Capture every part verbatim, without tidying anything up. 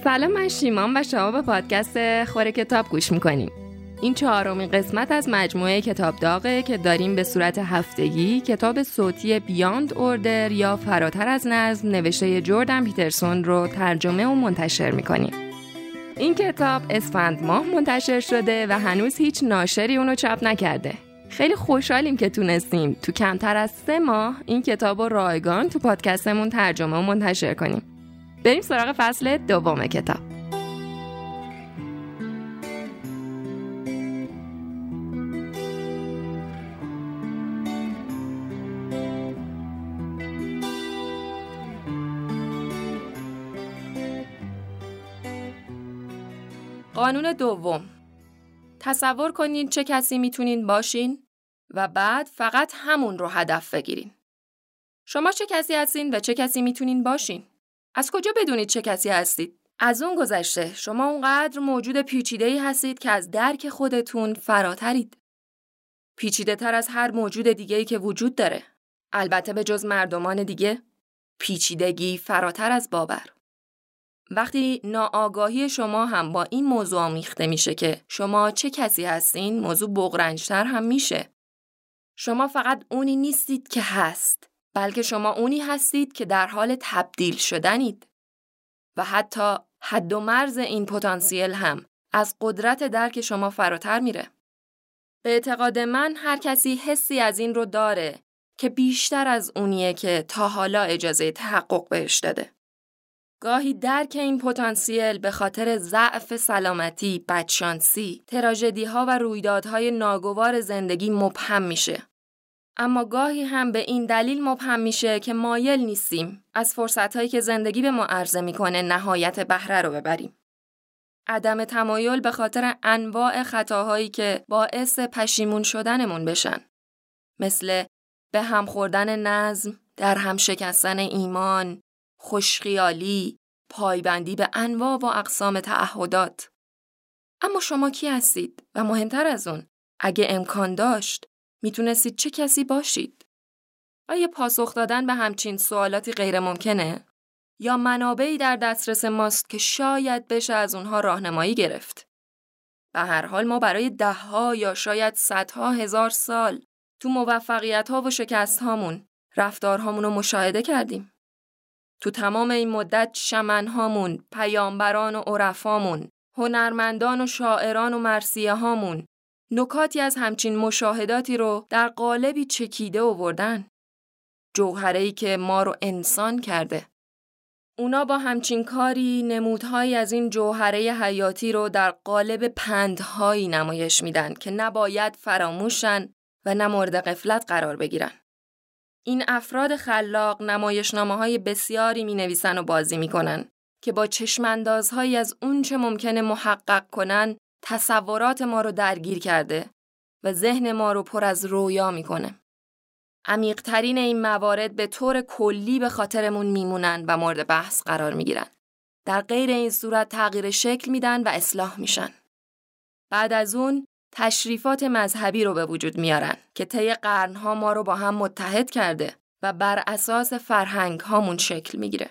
سلام، من شیمان و شما به پادکست خوره کتاب گوش میکنیم. این چهارمین قسمت از مجموعه کتاب داغه که داریم به صورت هفتگی کتاب صوتی بیاند اوردر یا فراتر از نظم نوشته جردن پیترسون رو ترجمه و منتشر میکنیم. این کتاب اسفند ماه منتشر شده و هنوز هیچ ناشری اونو چاپ نکرده. خیلی خوشحالیم که تونستیم تو کمتر از سه ماه این کتاب رو رایگان تو پادکستمون ترجمه و منتشر کنیم. بریم سراغ فصل دوم کتاب. قانون دوم. تصور کنین چه کسی میتونین باشین و بعد فقط همون رو هدف بگیرین. شما چه کسی هستین و چه کسی میتونین باشین؟ از کجا بدونید چه کسی هستید؟ از اون گذشته شما اونقدر موجود پیچیده‌ای هستید که از درک خودتون فراترید. پیچیده تر از هر موجود دیگه‌ای که وجود داره. البته به جز مردمان دیگه، پیچیدگی فراتر از باور. وقتی ناآگاهی شما هم با این موضوع آمیخته میشه که شما چه کسی هستین، موضوع بغرنج‌تر هم میشه. شما فقط اونی نیستید که هست، بلکه شما اونی هستید که در حال تبدیل شدنید. و حتی حد و مرز این پتانسیل هم از قدرت درک شما فراتر میره. به اعتقاد من هر کسی حسی از این رو داره که بیشتر از اونیه که تا حالا اجازه تحقق بهش داده. گاهی درک این پتانسیل به خاطر ضعف سلامتی، بدشانسی، تراژدی‌ها و رویدادهای ناگوار زندگی مبهم میشه. اما گاهی هم به این دلیل مبهم میشه که مایل نیستیم از فرصت‌هایی که زندگی به ما عرضه میکنه نهایت بهره رو ببریم. عدم تمایل به خاطر انواع خطاهایی که باعث پشیمون شدنمون بشن. مثل به هم خوردن نظم، در هم شکستن ایمان، خوشخیالی، پایبندی به انواع و اقسام تعهدات. اما شما کی هستید؟ و مهمتر از اون، اگه امکان داشت، میتونستید چه کسی باشید؟ آیا پاسخ دادن به همچین سوالاتی غیر ممکنه؟ یا منابعی در دسترس ماست که شاید بشه از اونها راهنمایی گرفت؟ به هر حال ما برای دهها یا شاید صدها هزار سال تو موفقیت‌ها و شکست‌هامون رفتارهامون رو مشاهده کردیم. تو تمام این مدت شمن‌هامون، پیامبران و عرفامون، هنرمندان و شاعران و مرثیه‌هامون نکاتی از همچین مشاهداتی رو در قالبی چکیده آوردن. جوهره‌ای که ما رو انسان کرده. اونا با همچین کاری نمودهایی از این جوهره حیاتی رو در قالب پندهایی نمایش میدن که نباید فراموشن و نه مورد غفلت قرار بگیرن. این افراد خلاق نمایشنامه‌های بسیاری می‌نویسن و بازی می‌کنن که با چشم‌اندازهایی از اون چه ممکنه محقق کنن تصورات ما رو درگیر کرده و ذهن ما رو پر از رویا می‌کنه. عمیق‌ترین این موارد به طور کلی به خاطرمون میمونن و مورد بحث قرار می‌گیرن. در غیر این صورت تغییر شکل میدن و اصلاح میشن. بعد از اون تشریفات مذهبی رو به وجود میارن که طی قرن‌ها ما رو با هم متحد کرده و بر اساس فرهنگ هامون شکل میگیره.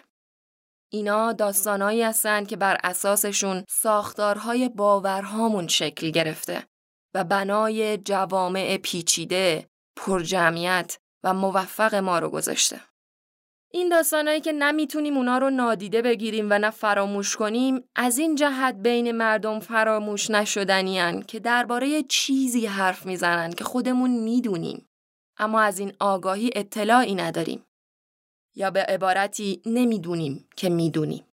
اینا داستانایی هستن که بر اساسشون ساختارهای باورهامون شکل گرفته و بنای جوامع پیچیده، پرجمعیت و موفق ما رو گذاشته. این داستانایی که نمیتونیم اونا رو نادیده بگیریم و نه فراموش کنیم، از این جهت بین مردم فراموش نشدنیان که درباره چیزی حرف میزنن که خودمون میدونیم، اما از این آگاهی اطلاعی نداریم. یا به عبارتی نمیدونیم که میدونیم.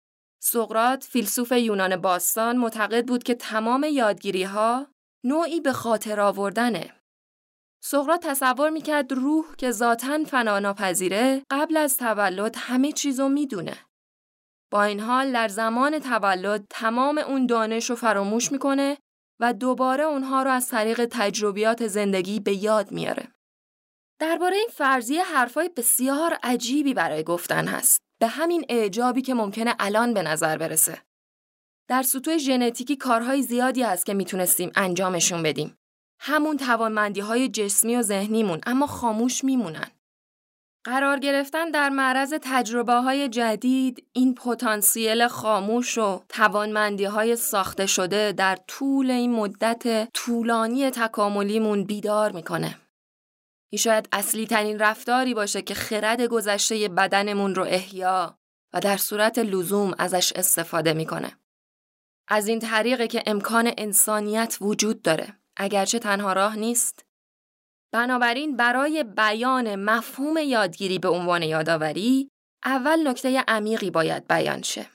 سقراط، فیلسوف یونان باستان، معتقد بود که تمام یادگیری‌ها نوعی به خاطر آوردنه. سقراط تصور میکرد روح که ذاتاً فنا ناپذیره قبل از تولد همه چیزو میدونه. با این حال در زمان تولد تمام اون دانش رو فراموش میکنه و دوباره اونها رو از طریق تجربیات زندگی به یاد میاره. درباره این فرضیه حرفای بسیار عجیبی برای گفتن هست. به همین اعجابی که ممکنه الان به نظر برسه. در سطوح ژنتیکی کارهای زیادی هست که میتونستیم انجامشون بدیم. همون توانمندی‌های جسمی و ذهنیمون، اما خاموش میمونن. قرار گرفتن در معرض تجربه‌های جدید این پتانسیل خاموش و توانمندی‌های ساخته شده در طول این مدت طولانی تکاملیمون بیدار میکنه. این شاید اصلی ترین رفتاری باشه که خرد گذشته بدنمون رو احیا و در صورت لزوم ازش استفاده میکنه. از این طریقه که امکان انسانیت وجود داره، اگرچه تنها راه نیست. بنابراین برای بیان مفهوم یادگیری به عنوان یادآوری، اول نکته عمیقی باید بیان شه.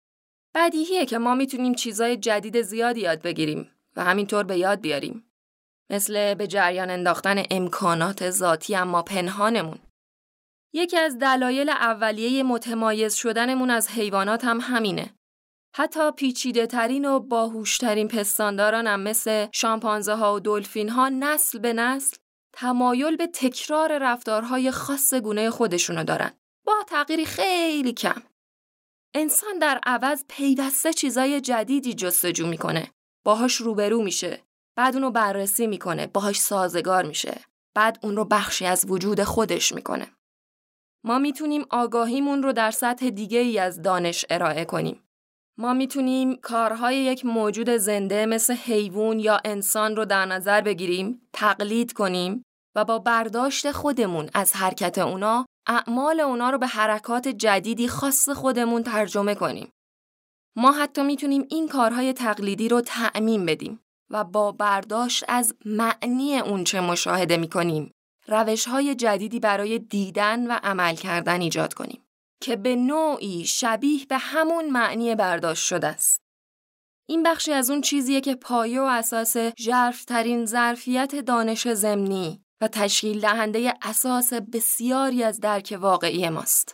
بدیهیه که ما میتونیم چیزای جدید زیادی یاد بگیریم و همینطور به یاد بیاریم. مثل به جریان انداختن امکانات ذاتی اما پنهانمون. یکی از دلایل اولیه متمایز شدنمون از حیوانات هم همینه. حتی پیچیده ترین و باهوش ترین پستانداران هم مثل شامپانزه ها و دلفین ها نسل به نسل تمایل به تکرار رفتارهای خاص گونه خودشونو دارن. با تغییری خیلی کم. انسان در عوض پیوسته چیزای جدیدی جستجو میکنه. باهاش روبرو میشه. بعد اونو بررسی میکنه. باهاش سازگار میشه. بعد اون رو بخشی از وجود خودش میکنه. ما میتونیم آگاهیمون رو در سطح دیگه ای از دانش ارائه کنیم. ما میتونیم کارهای یک موجود زنده مثل حیوان یا انسان رو در نظر بگیریم، تقلید کنیم و با برداشت خودمون از حرکت اونا، اعمال اونا رو به حرکات جدیدی خاص خودمون ترجمه کنیم. ما حتی میتونیم این کارهای تقلیدی رو تعمیم بدیم و با برداشت از معنی اون چه مشاهده میکنیم، روشهای جدیدی برای دیدن و عمل کردن ایجاد کنیم که به نوعی شبیه به همون معنی برداشت شده است. این بخشی از اون چیزیه که پایه و اساس ژرف‌ترین ظرفیت دانش ضمنی و تشکیل دهنده اساس بسیاری از درک واقعی ماست.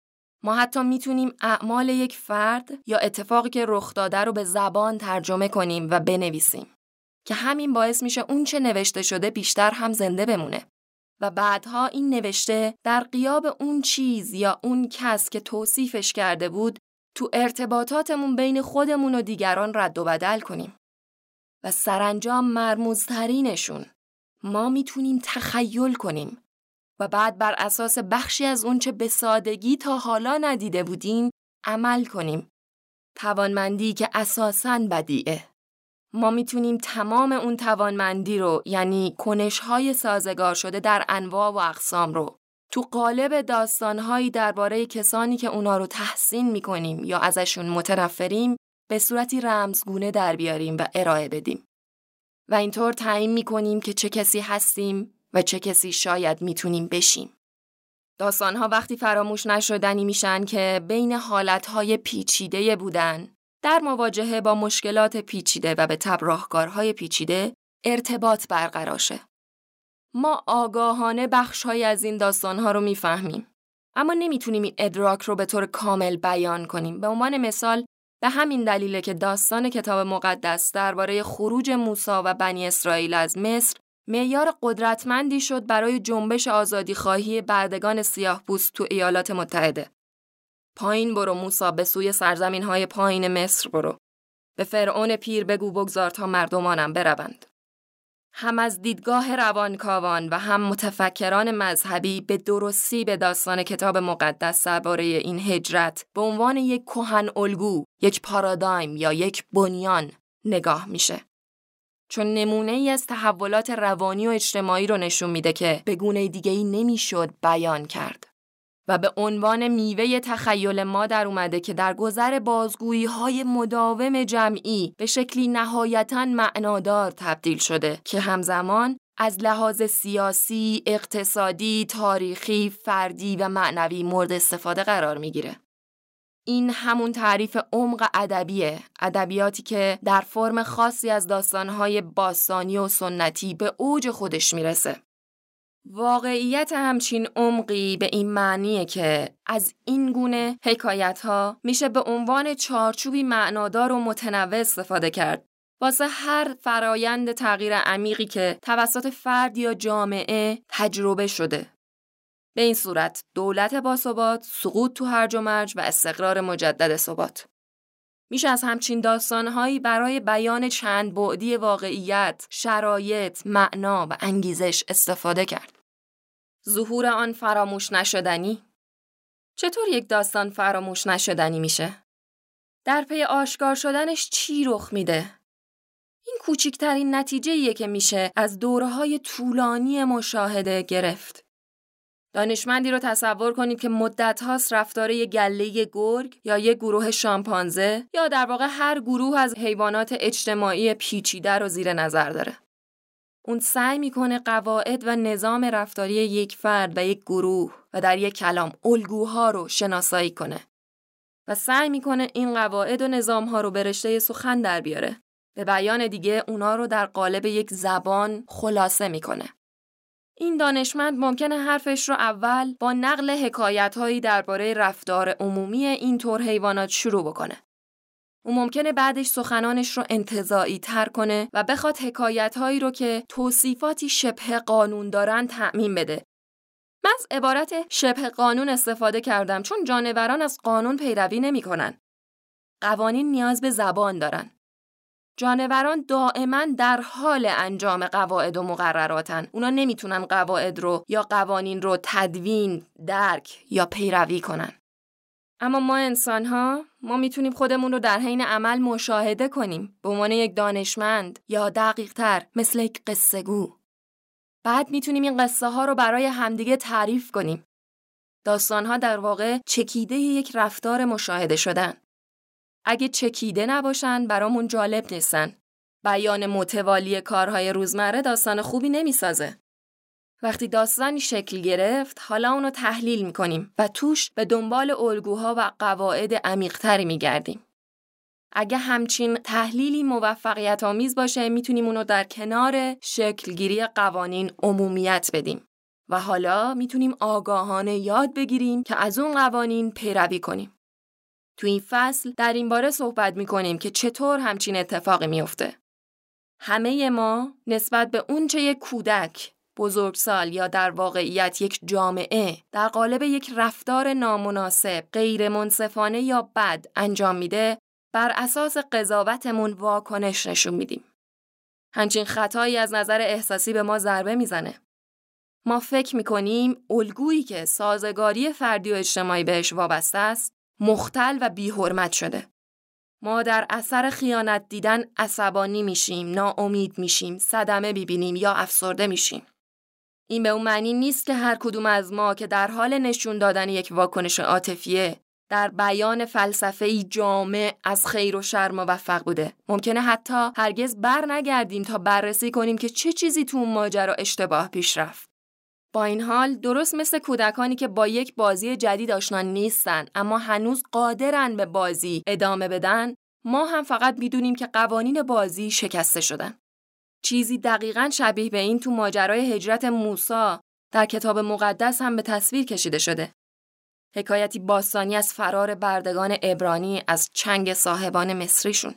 ما حتی میتونیم اعمال یک فرد یا اتفاقی که رخ داده رو به زبان ترجمه کنیم و بنویسیم که همین باعث میشه اون چه نوشته شده بیشتر هم زنده بمونه. و بعدها این نوشته در غیاب اون چیز یا اون کس که توصیفش کرده بود تو ارتباطاتمون بین خودمون و دیگران رد و بدل کنیم. و سرانجام مرموزترینشون، ما میتونیم تخیل کنیم و بعد بر اساس بخشی از اون چه به سادگی تا حالا ندیده بودیم عمل کنیم. توانمندی که اساساً بدیعه. ما میتونیم تمام اون توانمندی رو، یعنی کنش‌های سازگار شده در انواع و اقسام رو تو قالب داستان‌هایی درباره کسانی که اونا رو تحسین میکنیم یا ازشون متنفریم به صورتی رمزگونه در بیاریم و ارائه بدیم. و اینطور تعیین میکنیم که چه کسی هستیم و چه کسی شاید میتونیم بشیم. داستان‌ها وقتی فراموش نشدنی میشن که بین حالت‌های پیچیده بودن در مواجهه با مشکلات پیچیده و به تبع راهکارهای پیچیده ارتباط برقرار شه. ما آگاهانه بخش‌های از این داستان‌ها رو میفهمیم، اما نمیتونیم این ادراک رو به طور کامل بیان کنیم. به عنوان مثال، به همین دلیله که داستان کتاب مقدس درباره خروج موسی و بنی اسرائیل از مصر معیار قدرتمندی شد برای جنبش آزادیخواهی بردگان سیاه‌پوست تو ایالات متحده. پایین برو موسی، به سوی سرزمین‌های پایین مصر برو. به فرعون پیر بگو بگذار تا مردمانم بروند. هم از دیدگاه روانکاوان و هم متفکران مذهبی به درستی به داستان کتاب مقدس درباره این هجرت به عنوان یک کهن الگو، یک پارادایم یا یک بنیان نگاه میشه. چون نمونه ای از تحولات روانی و اجتماعی رو نشون میده که به گونه دیگه‌ای نمیشد بیان کرد. و به عنوان میوه تخیل ما در اومده که در گذر بازگویی‌های مداوم جمعی به شکلی نهایتاً معنادار تبدیل شده که همزمان از لحاظ سیاسی، اقتصادی، تاریخی، فردی و معنوی مورد استفاده قرار میگیره. این همون تعریف عمق ادبیه، ادبیاتی که در فرم خاصی از داستان‌های باستانی و سنتی به اوج خودش میرسه. واقعیت همچین عمقی به این معنیه که از این گونه حکایت‌ها میشه به عنوان چارچوبی معنادار و متنوع استفاده کرد واسه هر فرایند تغییر عمیقی که توسط فرد یا جامعه تجربه شده. به این صورت دولت باثبات، سقوط تو هرج و مرج و استقرار مجدد ثبات. میشه از همچین داستان‌هایی برای بیان چند بعدی واقعیت، شرایط، معنا و انگیزش استفاده کرد. ظهور آن فراموش نشدنی. چطور یک داستان فراموش نشدنی میشه؟ در پی آشکار شدنش چی رخ میده؟ این کوچکترین نتیجه‌ایه که میشه از دوره‌های طولانی مشاهده گرفت. دانشمندی رو تصور کنید که مدت‌هاست رفتار یک گله گرگ یا یک گروه شامپانزه یا در واقع هر گروه از حیوانات اجتماعی پیچیده رو زیر نظر داره. اون سعی میکنه قواعد و نظام رفتاری یک فرد و یک گروه و در یک کلام الگوها رو شناسایی کنه و سعی میکنه این قواعد و نظامها رو به رشته سخن در بیاره. به بیان دیگه اونا رو در قالب یک زبان خلاصه میکنه. این دانشمند ممکنه حرفش رو اول با نقل حکایت‌هایی درباره رفتار عمومی این طور حیوانات شروع بکنه. اون ممکنه بعدش سخنانش رو انتزاعی تر کنه و بخواد حکایت‌هایی رو که توصیفاتی شبه قانون دارن تعمیم بده. من از عبارت شبه قانون استفاده کردم چون جانوران از قانون پیروی نمی‌کنن. قوانین نیاز به زبان دارن. جانوران دائما در حال انجام قواعد و مقرراتن. اونا نمیتونن قواعد رو یا قوانین رو تدوین، درک یا پیروی کنن. اما ما انسان‌ها ما میتونیم خودمون رو در حین عمل مشاهده کنیم به عنوان یک دانشمند یا دقیق‌تر مثل یک قصه‌گو. بعد میتونیم این قصه ها رو برای همدیگه تعریف کنیم. داستان‌ها در واقع چکیده یک رفتار مشاهده شدن. اگه چکیده نباشن برامون جالب نیستن. بیان متوالی کارهای روزمره داستان خوبی نمیسازه. وقتی داستانی شکل گرفت، حالا اونو تحلیل میکنیم و توش به دنبال الگوها و قواعد عمیق‌تری میگردیم. اگه همچین تحلیلی موفقیت آمیز باشه، میتونیم اونو در کنار شکلگیری قوانین عمومیت بدیم. و حالا میتونیم آگاهانه یاد بگیریم که از اون قوانین پیروی کنیم. تو این فصل در این باره صحبت میکنیم که چطور همچین اتفاقی میفته. همه ما نسبت به اون چه یک کودک، بزرگسال یا در واقعیت یک جامعه در قالب یک رفتار نامناسب، غیر منصفانه یا بد انجام میده، بر اساس قضاوتمون واکنش نشون میدیم. همچین خطایی از نظر احساسی به ما ضربه میزنه. ما فکر میکنیم الگویی که سازگاری فردی و اجتماعی بهش وابسته است، مختل و بی‌حرمت شده. ما در اثر خیانت دیدن عصبانی میشیم، ناامید میشیم، صدمه ببینیم یا افسرده میشیم. این به اون معنی نیست که هر کدوم از ما که در حال نشون دادن یک واکنش عاطفیه در بیان فلسفه‌ای جامع از خیر و شر موفق بوده. ممکنه حتی هرگز بر نگردیم تا بررسی کنیم که چه چیزی تو اون ماجرا اشتباه پیش رفت. با این حال درست مثل کودکانی که با یک بازی جدید آشنا نیستن اما هنوز قادرن به بازی ادامه بدن، ما هم فقط میدونیم که قوانین بازی شکسته شدن. چیزی دقیقاً شبیه به این تو ماجرای هجرت موسی در کتاب مقدس هم به تصویر کشیده شده. حکایتی باستانی از فرار بردگان عبرانی از چنگ صاحبان مصریشون.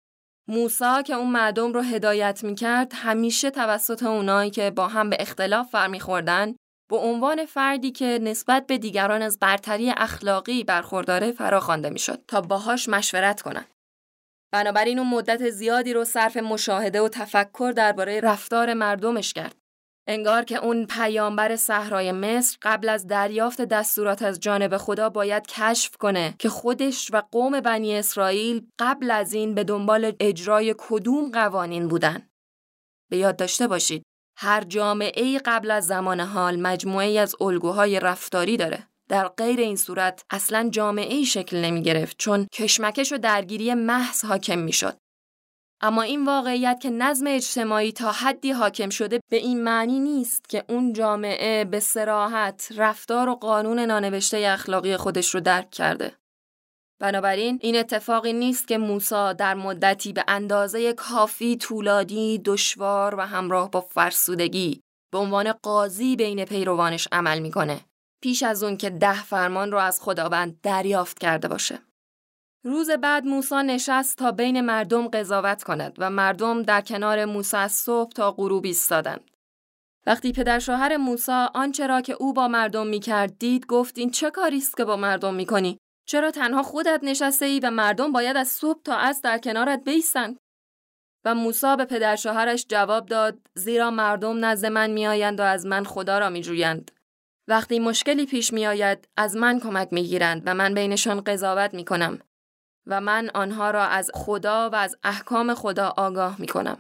موسی که اون مردم رو هدایت میکرد همیشه توسط اونایی که با هم به اختلاف برمیخوردن به عنوان فردی که نسبت به دیگران از برتری اخلاقی برخورداره فراخوانده میشد تا باهاش مشورت کنن. بنابراین اون مدت زیادی رو صرف مشاهده و تفکر درباره رفتار مردمش کرد. انگار که اون پیامبر صحرای مصر قبل از دریافت دستورات از جانب خدا باید کشف کنه که خودش و قوم بنی اسرائیل قبل از این به دنبال اجرای کدوم قوانین بودن. به یاد داشته باشید هر جامعه‌ای قبل از زمان حال مجموعه‌ای از الگوهای رفتاری داره. در غیر این صورت اصلاً جامعه‌ای شکل نمی گرفت چون کشمکش و درگیری محض حاکم می شد. اما این واقعیت که نظم اجتماعی تا حدی حاکم شده به این معنی نیست که اون جامعه به صراحت رفتار و قانون نانوشته اخلاقی خودش رو درک کرده. بنابراین این اتفاقی نیست که موسی در مدتی به اندازه کافی طولانی، دشوار و همراه با فرسودگی به عنوان قاضی بین پیروانش عمل میکنه، پیش از اون که ده فرمان رو از خداوند دریافت کرده باشه. روز بعد موسی نشست تا بین مردم قضاوت کند و مردم در کنار موسی از صبح تا غروب ایستادند. وقتی پدر شوهر موسی آنچه را که او با مردم میکرد دید، گفت این چه کاری است که با مردم میکنی؟ چرا تنها خودت نشسته ای و مردم باید از صبح تا عصر در کنارت بایستند؟ و موسی به پدر شوهرش جواب داد زیرا مردم نزد من میآیند و از من خدا را میجویند. وقتی مشکلی پیش می آید از من کمک می گیرند و من بینشان قضاوت می کنم و من آنها را از خدا و از احکام خدا آگاه می کنم.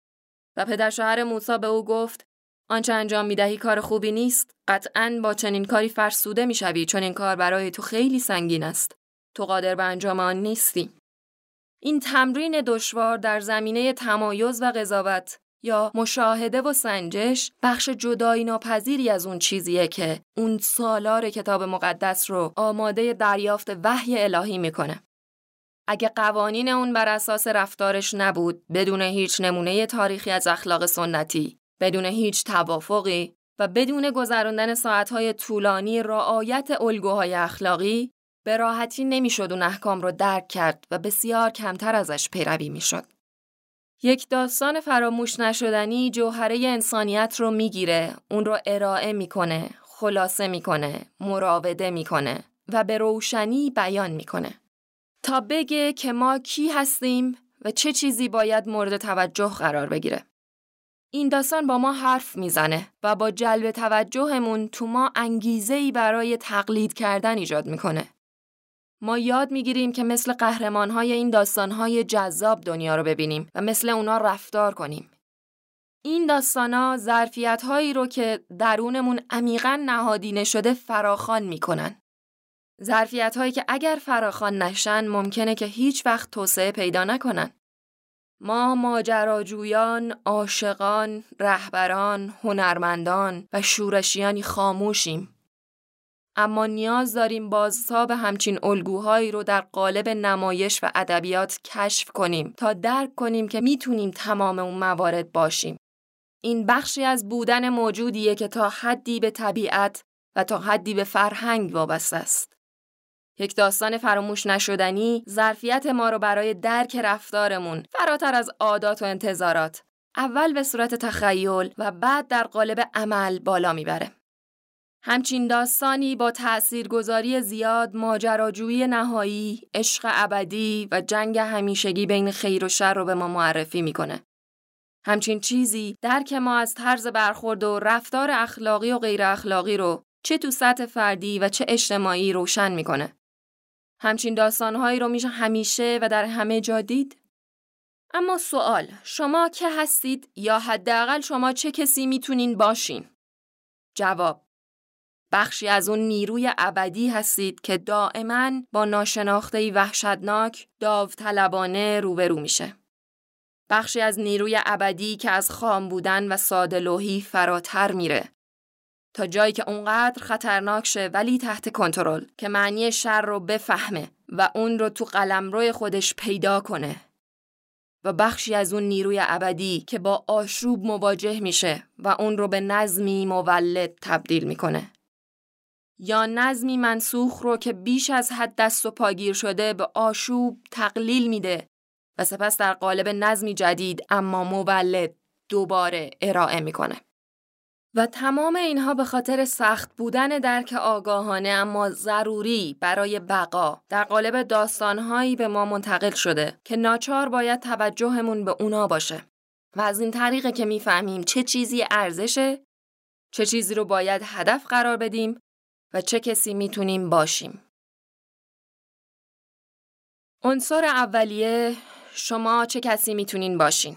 و پدر شوهر موسی به او گفت آنچه انجام می دهی کار خوبی نیست. قطعاً با چنین کاری فرسوده می شوی چون این کار برای تو خیلی سنگین است. تو قادر به انجام آن نیستی. این تمرین دشوار در زمینه تمایز و قضاوت یا مشاهده و سنجش بخش جدایی ناپذیری از اون چیزیه که اون سالار کتاب مقدس رو آماده دریافت وحی الهی میکنه. اگه قوانین اون بر اساس رفتارش نبود، بدون هیچ نمونه تاریخی از اخلاق سنتی، بدون هیچ توافقی و بدون گذراندن ساعتهای طولانی رعایت الگوهای اخلاقی، به راحتی نمیشد اون احکام رو درک کرد و بسیار کمتر ازش پیروی میشد. یک داستان فراموش نشدنی جوهره انسانیت رو میگیره، اون رو ارائه میکنه، خلاصه میکنه، مراوده میکنه و به روشنی بیان میکنه تا بگه که ما کی هستیم و چه چیزی باید مورد توجه قرار بگیره. این داستان با ما حرف میزنه و با جلب توجهمون تو ما انگیزه‌ای برای تقلید کردن ایجاد میکنه. ما یاد میگیریم که مثل قهرمان‌های این داستان‌های جذاب دنیا رو ببینیم و مثل اونا رفتار کنیم. این داستانا ظرفیت‌هایی رو که درونمون عمیقاً نهادینه شده فراخوان میکنن. ظرفیت‌هایی که اگر فراخوان نشن ممکنه که هیچ وقت توسعه پیدا نکنن. ما ماجراجویان، عاشقان، رهبران، هنرمندان و شورشیانی خاموشیم. اما نیاز داریم بازتاب همچین الگوهایی رو در قالب نمایش و ادبیات کشف کنیم تا درک کنیم که میتونیم تمام اون موارد باشیم. این بخشی از بودن موجودیه که تا حدی به طبیعت و تا حدی به فرهنگ وابسته است. یک داستان فراموش نشدنی ظرفیت ما رو برای درک رفتارمون فراتر از عادات و انتظارات اول به صورت تخیل و بعد در قالب عمل بالا میبره. همچین داستانی با تأثیرگذاری زیاد ماجراجویی نهایی، عشق ابدی و جنگ همیشگی بین خیر و شر رو به ما معرفی میکنه. همچین چیزی درک ما از طرز برخورد و رفتار اخلاقی و غیر اخلاقی رو چه تو سطح فردی و چه اجتماعی روشن میکنه. همچین داستانهایی رو میشه همیشه و در همه جا دید. اما سوال، شما که هستید یا حداقل شما چه کسی میتونین باشین؟ جواب، بخشی از اون نیروی ابدی هستید که دائما با ناشناخته‌ای وحشتناک داوطلبانه روبرو میشه. بخشی از نیروی ابدی که از خام بودن و ساده‌لوحی فراتر میره تا جایی که اونقدر خطرناک شه ولی تحت کنترل که معنی شر رو بفهمه و اون رو تو قلمرو خودش پیدا کنه. و بخشی از اون نیروی ابدی که با آشوب مواجه میشه و اون رو به نظمی مولد تبدیل میکنه. یا نظمی منسوخ رو که بیش از حد دست و پاگیر شده به آشوب تقلیل میده و سپس در قالب نظمی جدید اما مولد دوباره ارائه میکنه. و تمام اینها به خاطر سخت بودن درک آگاهانه اما ضروری برای بقا در قالب داستانهایی به ما منتقل شده که ناچار باید توجهمون به اونا باشه. و از این طریقه که میفهمیم چه چیزی ارزشه، چه چیزی رو باید هدف قرار بدیم و چه کسی میتونیم باشیم. عنصر اولیه، شما چه کسی میتونین باشین؟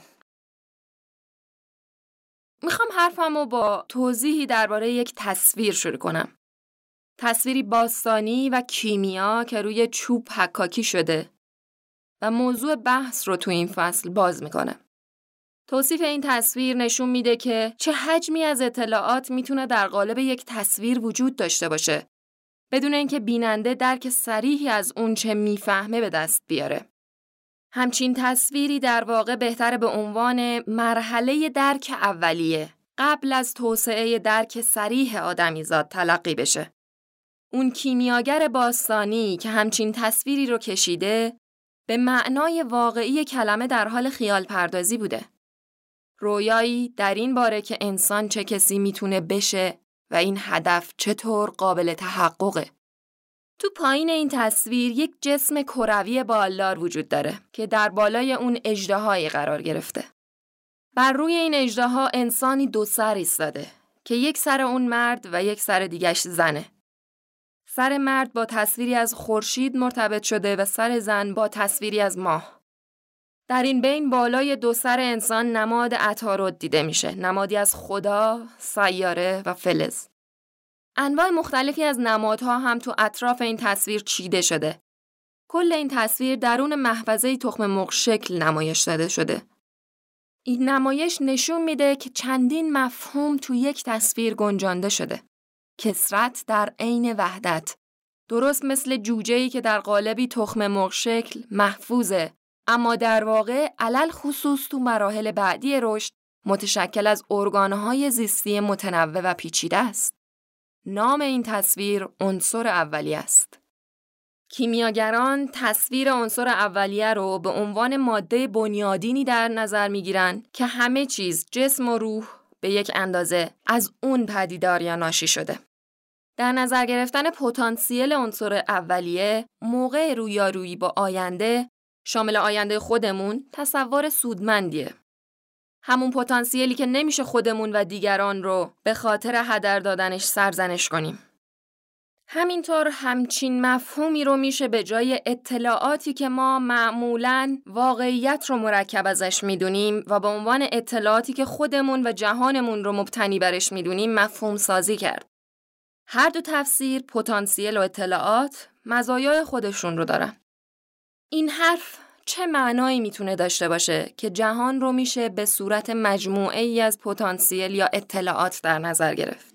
میخوام حرفمو با توضیحی درباره یک تصویر شروع کنم. تصویری باستانی و کیمیا که روی چوب حکاکی شده و موضوع بحث رو تو این فصل باز میکنه. توصیف این تصویر نشون میده که چه حجمی از اطلاعات میتونه در قالب یک تصویر وجود داشته باشه بدون اینکه بیننده درک صریحی از اون چه میفهمه به دست بیاره. همچین تصویری در واقع بهتره به عنوان مرحله درک اولیه قبل از توسعه درک صریح آدمیزاد تلقی بشه. اون کیمیاگر باستانی که همچین تصویری رو کشیده به معنای واقعی کلمه در حال خیال پردازی بوده. رویایی در این باره که انسان چه کسی میتونه بشه و این هدف چطور قابل تحققه. تو پایین این تصویر یک جسم کروی بالدار وجود داره که در بالای اون اژدهایی قرار گرفته. بر روی این اژدها انسانی دو سر ایستاده که یک سر اون مرد و یک سر دیگش زنه. سر مرد با تصویری از خورشید مرتبط شده و سر زن با تصویری از ماه. در این بین بالای دو سر انسان نماد عطارد دیده میشه، نمادی از خدا، سیاره و فلز. انواع مختلفی از نمادها هم تو اطراف این تصویر چیده شده. کل این تصویر درون محفظه تخم مرغ شکل نمایش داده شده. این نمایش نشون میده که چندین مفهوم تو یک تصویر گنجانده شده. کثرت در عین وحدت. درست مثل جوجه‌ای که در قالبی تخم مرغ شکل محفوظه، اما در واقع علل خصوص تو مراحل بعدی رشد متشکل از ارگانهای زیستی متنوع و پیچیده است. نام این تصویر عنصر اولیه است. کیمیاگران تصویر عنصر اولیه رو به عنوان ماده بنیادینی در نظر میگیرن که همه چیز، جسم و روح، به یک اندازه از اون پدیدار یا ناشی شده. در نظر گرفتن پتانسیل عنصر اولیه موقع رویارویی با آینده، شامل آینده خودمون، تصور سودمندیه. همون پتانسیلی که نمیشه خودمون و دیگران رو به خاطر هدر دادنش سرزنش کنیم. همینطور همچین مفهومی رو میشه به جای اطلاعاتی که ما معمولاً واقعیت رو مرکب ازش میدونیم و به عنوان اطلاعاتی که خودمون و جهانمون رو مبتنی برش میدونیم مفهوم سازی کرد. هر دو تفسیر، پتانسیل و اطلاعات، مزایای خودشون رو دارن. این حرف چه معنایی میتونه داشته باشه که جهان رو میشه به صورت مجموعه ای از پتانسیل یا اطلاعات در نظر گرفت؟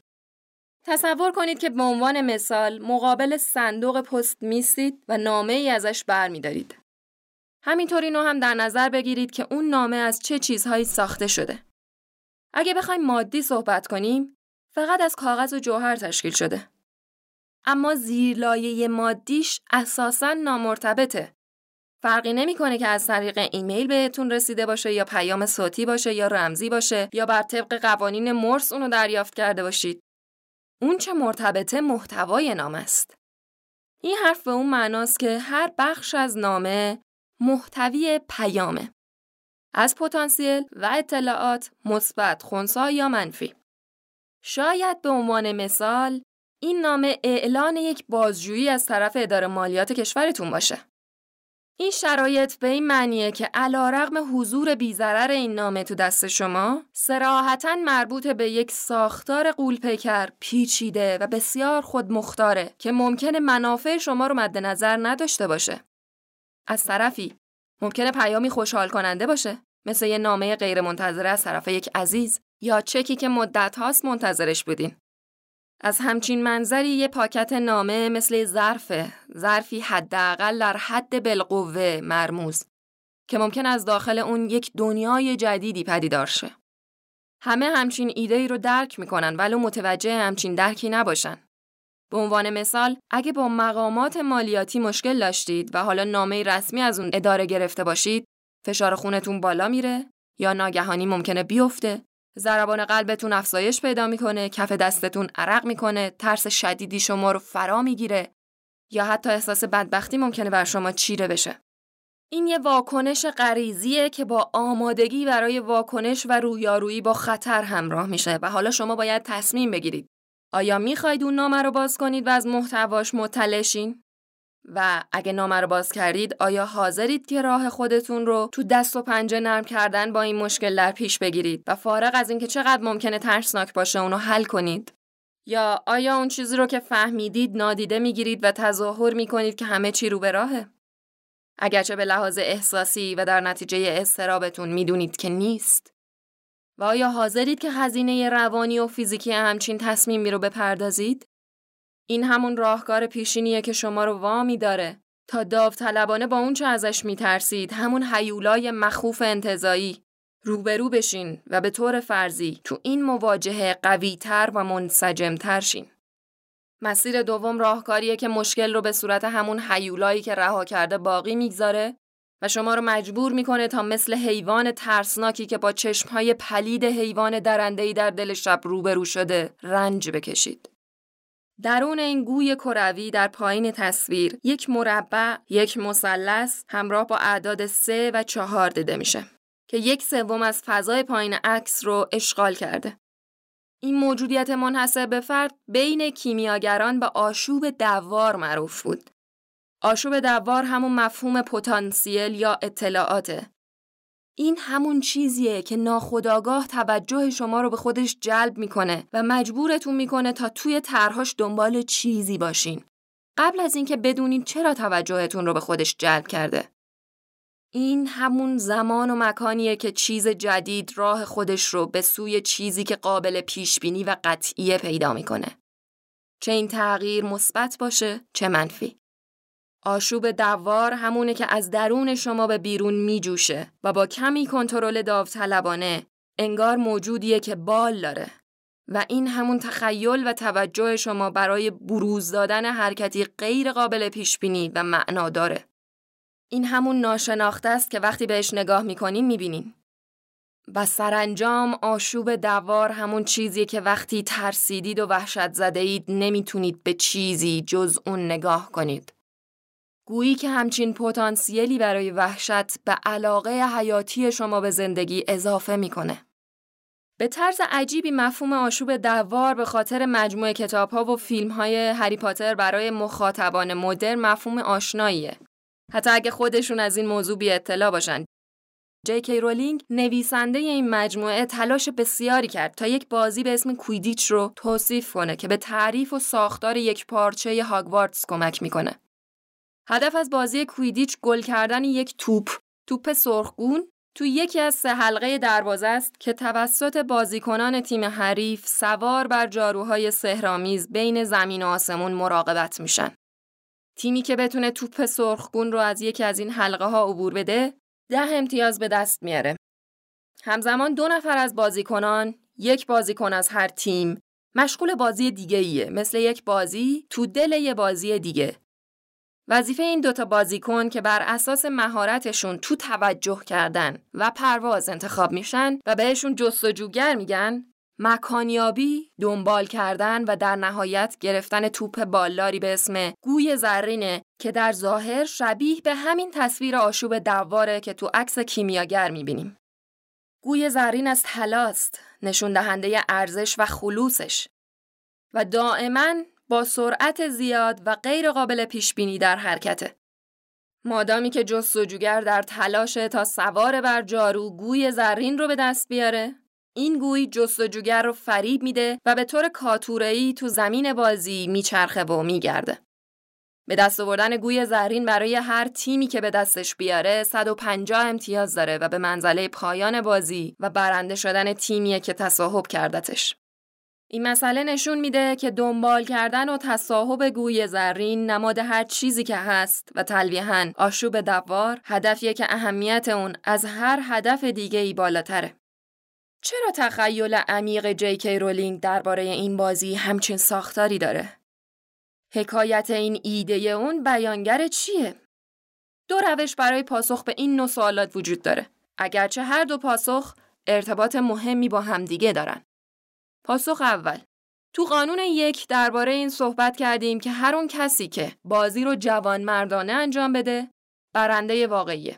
تصور کنید که به عنوان مثال مقابل صندوق پست میستید و نامه ای ازش برمی‌دارید. همینطور اینو هم در نظر بگیرید که اون نامه از چه چیزهایی ساخته شده. اگه بخوایم مادی صحبت کنیم، فقط از کاغذ و جوهر تشکیل شده. اما زیرلایه مادیش اساساً نامرتبطه. فرقی نمی‌کنه که از طریق ایمیل بهتون رسیده باشه یا پیام صوتی باشه یا رمزی باشه یا بر طبق قوانین مورس اونو دریافت کرده باشید. اون چه مرتبطه محتوای نامه است. این حرف به اون معناست که هر بخش از نامه محتوی پیامه. از پتانسیل و اطلاعات مثبت، خنثی یا منفی. شاید به عنوان مثال این نامه اعلان یک بازجویی از طرف اداره مالیات کشورتون باشه. این شرایط به این معنیه که علیرغم حضور بی‌ضرر این نامه تو دست شما، صراحتاً مربوط به یک ساختار غول‌پیکر، پیچیده و بسیار خودمختاره که ممکنه منافع شما رو مد نظر نداشته باشه. از طرفی ممکنه پیامی خوشحال کننده باشه، مثل یه نامه غیر منتظره از طرف یک عزیز یا چکی که مدت هاست منتظرش بودین. از همچین منظری یه پاکت نامه مثل ظرفه، ظرفی حداقل در حد بالقوه مرموز که ممکن از داخل اون یک دنیای جدیدی پدیدار شه. همه همچین ایده‌ای رو درک میکنن ولو متوجه همچین درکی نباشن. به عنوان مثال، اگه با مقامات مالیاتی مشکل داشتید و حالا نامه رسمی از اون اداره گرفته باشید، فشار خونتون بالا میره یا ناگهانی ممکنه بیفته. ضربان قلبتون افزایش پیدا میکنه، کف دستتون عرق میکنه، ترس شدیدی شما رو فرا میگیره یا حتی احساس بدبختی ممکنه بر شما چیره بشه. این یه واکنش غریزیه که با آمادگی برای واکنش و رویارویی با خطر همراه میشه و حالا شما باید تصمیم بگیرید. آیا میخواید اون نامه رو باز کنید و از محتواش مطلع شین؟ و اگه نامه رو باز کردید، آیا حاضرید که راه خودتون رو تو دست و پنجه نرم کردن با این مشکل در پیش بگیرید و فارغ از اینکه چقدر ممکنه ترسناک باشه اونو حل کنید؟ یا آیا اون چیزی رو که فهمیدید نادیده میگیرید و تظاهر میکنید که همه چی رو به راهه؟ اگرچه به لحاظ احساسی و در نتیجه اضطرابتون میدونید که نیست. و آیا حاضرید که هزینه روانی و فیزیکی همچین تصمیمی رو بپردازید؟ این همون راهکار پیشینیه که شما رو وامی داره تا داوطلبانه با اون چه ازش میترسید، همون هیولای مخوف انتزاعی، روبرو بشین و به طور فرضی تو این مواجهه قوی‌تر و منسجم‌تر شین. مسیر دوم راهکاریه که مشکل رو به صورت همون هیولایی که رها کرده باقی میگذاره و شما رو مجبور میکنه تا مثل حیوان ترسناکی که با چشمهای پلید حیوان درنده‌ای در دل شب روبرو شده رنج بکشید. درون این گوی کروی در پایین تصویر یک مربع، یک مثلث همراه با اعداد سه و چهار دیده میشه که یک سوم از فضای پایین عکس رو اشغال کرده. این موجودیت منحصر به فرد بین کیمیاگران به آشوب دوار معروف بود. آشوب دوار همون مفهوم پتانسیل یا اطلاعاته. این همون چیزیه که ناخودآگاه توجه شما رو به خودش جلب میکنه و مجبورتون میکنه تا توی طرحش دنبال چیزی باشین، قبل از اینکه بدونین چرا توجهتون رو به خودش جلب کرده. این همون زمان و مکانیه که چیز جدید راه خودش رو به سوی چیزی که قابل پیشبینی و قطعیه پیدا میکنه. چه این تغییر مثبت باشه، چه منفی. آشوب دوار همونه که از درون شما به بیرون میجوشه و با کمی کنترل داوطلبانه انگار موجودیه که بال داره و این همون تخیل و توجه شما برای بروز دادن حرکتی غیر قابل پیشبینی و معنا داره. این همون ناشناخته است که وقتی بهش نگاه میکنین میبینین. و سرانجام آشوب دوار همون چیزیه که وقتی ترسیدید و وحشت زده اید نمیتونید به چیزی جز اون نگاه کنید. گویی که همچین پتانسیلی برای وحشت به علاقه حیاتی شما به زندگی اضافه میکنه. به طرز عجیبی مفهوم آشوب دوار به خاطر مجموعه کتاب‌ها و فیلم‌های هری پاتر برای مخاطبان مدرن مفهوم آشناییه. حتی اگه خودشون از این موضوع بی اطلاع باشن. جی کی رولینگ نویسنده این مجموعه تلاش بسیاری کرد تا یک بازی به اسم کویدیچ رو توصیف کنه که به تعریف و ساختار یک پارچه هاگوارتس کمک میکنه. هدف از بازی کویدیچ گل کردن یک توپ، توپ سرخگون تو یکی از سه حلقه دروازه است که توسط بازیکنان تیم حریف سوار بر جاروهای سحرآمیز بین زمین و آسمون مراقبت میشن. تیمی که بتونه توپ سرخگون رو از یکی از این حلقه ها عبور بده، ده امتیاز به دست میاره. همزمان دو نفر از بازیکنان، یک بازیکن از هر تیم، مشغول بازی دیگه ایه، مثل یک بازی تو دل یه بازی دیگه. وظیفه این دوتا بازیکن که بر اساس مهارتشون تو توجه کردن و پرواز انتخاب میشن و بهشون جستجوگر میگن، مکانیابی، دنبال کردن و در نهایت گرفتن توپ بالداری به اسم گوی زرینه که در ظاهر شبیه به همین تصویر آشوب دواره که تو عکس کیمیاگر میبینیم. گوی زرین از طلاست، نشون دهنده ارزش و خلوصش و دائما با سرعت زیاد و غیر قابل پیش بینی در حرکته. مادامی که جستجوگر در تلاشه تا سوار بر جارو گوی زرین رو به دست بیاره، این گوی جستجوگر رو فریب میده و به طور کاتوره‌ای تو زمین بازی میچرخه و میگرده. به دست آوردن گوی زرین برای هر تیمی که به دستش بیاره صد و پنجاه امتیاز داره و به منزله پایان بازی و برنده شدن تیمیه که تصاحب کردتش. این مسئله نشون میده که دنبال کردن و تصاحب گوی زرین نماد هر چیزی که هست و تلویحاً آشوب دوار هدفیه که اهمیت اون از هر هدف دیگه‌ای بالاتره. چرا تخیل عمیق جی کی رولینگ درباره این بازی همچین ساختاری داره؟ حکایت این ایده اون بیانگر چیه؟ دو روش برای پاسخ به این نوع سوالات وجود داره، اگرچه هر دو پاسخ ارتباط مهمی با همدیگه دارن. پاسخ اول، تو قانون یک درباره این صحبت کردیم که هر اون کسی که بازی رو جوانمردانه انجام بده برنده واقعیه.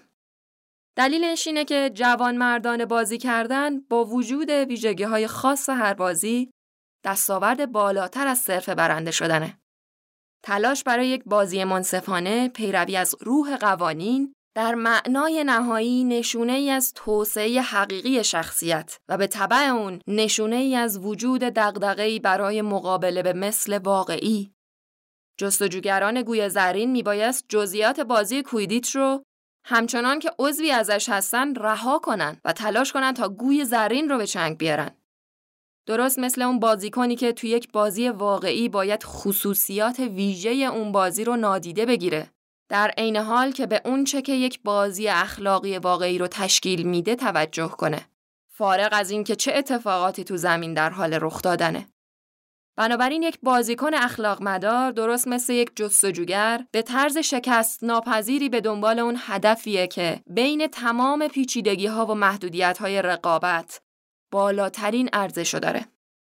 دلیلش اینه که جوانمردانه بازی کردن با وجود ویژگی‌های خاص هر بازی دستاورد بالاتر از صرف برنده شدنه. تلاش برای یک بازی منصفانه، پیروی از روح قوانین، در معنای نهایی نشونه‌ای از توسعه حقیقی شخصیت و به تبع اون نشونه‌ای از وجود دغدغه‌ای برای مقابله به مثل واقعی. جستجوگران گوی زرین میبایست جزئیات بازی کویدیچ رو همچنان که عضوی ازش هستن رها کنن و تلاش کنن تا گوی زرین رو به چنگ بیارن. درست مثل اون بازیکنی که توی یک بازی واقعی باید خصوصیات ویژه اون بازی رو نادیده بگیره، در عین حال که به اون چه که یک بازی اخلاقی واقعی رو تشکیل میده توجه کنه، فارغ از این که چه اتفاقاتی تو زمین در حال رخ دادنه. بنابراین یک بازیکن اخلاق مدار درست مثل یک جستجوگر به طرز شکست ناپذیری به دنبال اون هدفیه که بین تمام پیچیدگی‌ها و محدودیت‌های رقابت بالاترین ارزشو داره.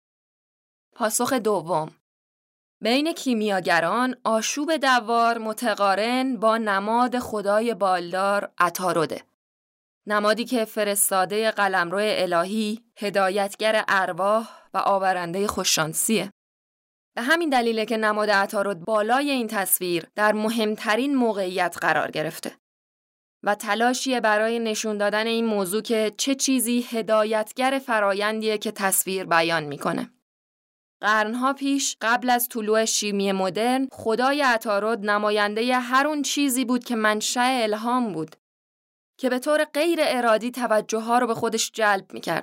پاسخ دوم، بین کیمیاگران آشوب دوار متقارن با نماد خدای بالدار عطارده. نمادی که فرستاده قلمرو الهی، هدایتگر ارواح و آورنده خوششانسیه. به همین دلیله که نماد عطارد بالای این تصویر در مهمترین موقعیت قرار گرفته و تلاشیه برای نشون دادن این موضوع که چه چیزی هدایتگر فرایندیه که تصویر بیان میکنه. قرنها پیش قبل از طلوع شیمی مدرن، خدای عطارد نماینده هر اون چیزی بود که منشأ الهام بود، که به طور غیر ارادی توجه ها رو به خودش جلب میکرد.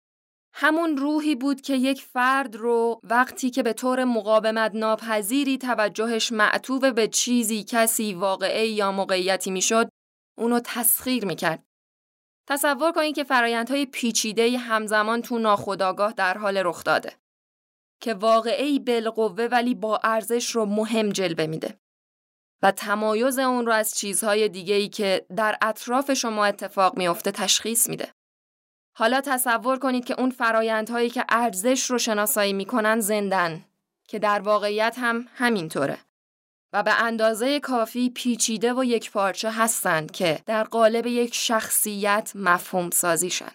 همون روحی بود که یک فرد رو وقتی که به طور مقاومت ناپذیری توجهش معطوف به چیزی، کسی، واقعه یا موقعیتی میشد، اونو تسخیر میکرد. تصور کنید که فرایندهای پیچیده همزمان تو ناخودآگاه در حال رخ داده که واقعی بالقوه ولی با ارزش رو مهم جلوه میده و تمایز اون رو از چیزهای دیگه‌ای که در اطراف شما اتفاق میفته تشخیص میده. حالا تصور کنید که اون فرایندهایی که ارزش رو شناسایی میکنن زندن، که در واقعیت هم همینطوره و به اندازه کافی پیچیده و یک پارچه هستند که در قالب یک شخصیت مفهوم سازی شن.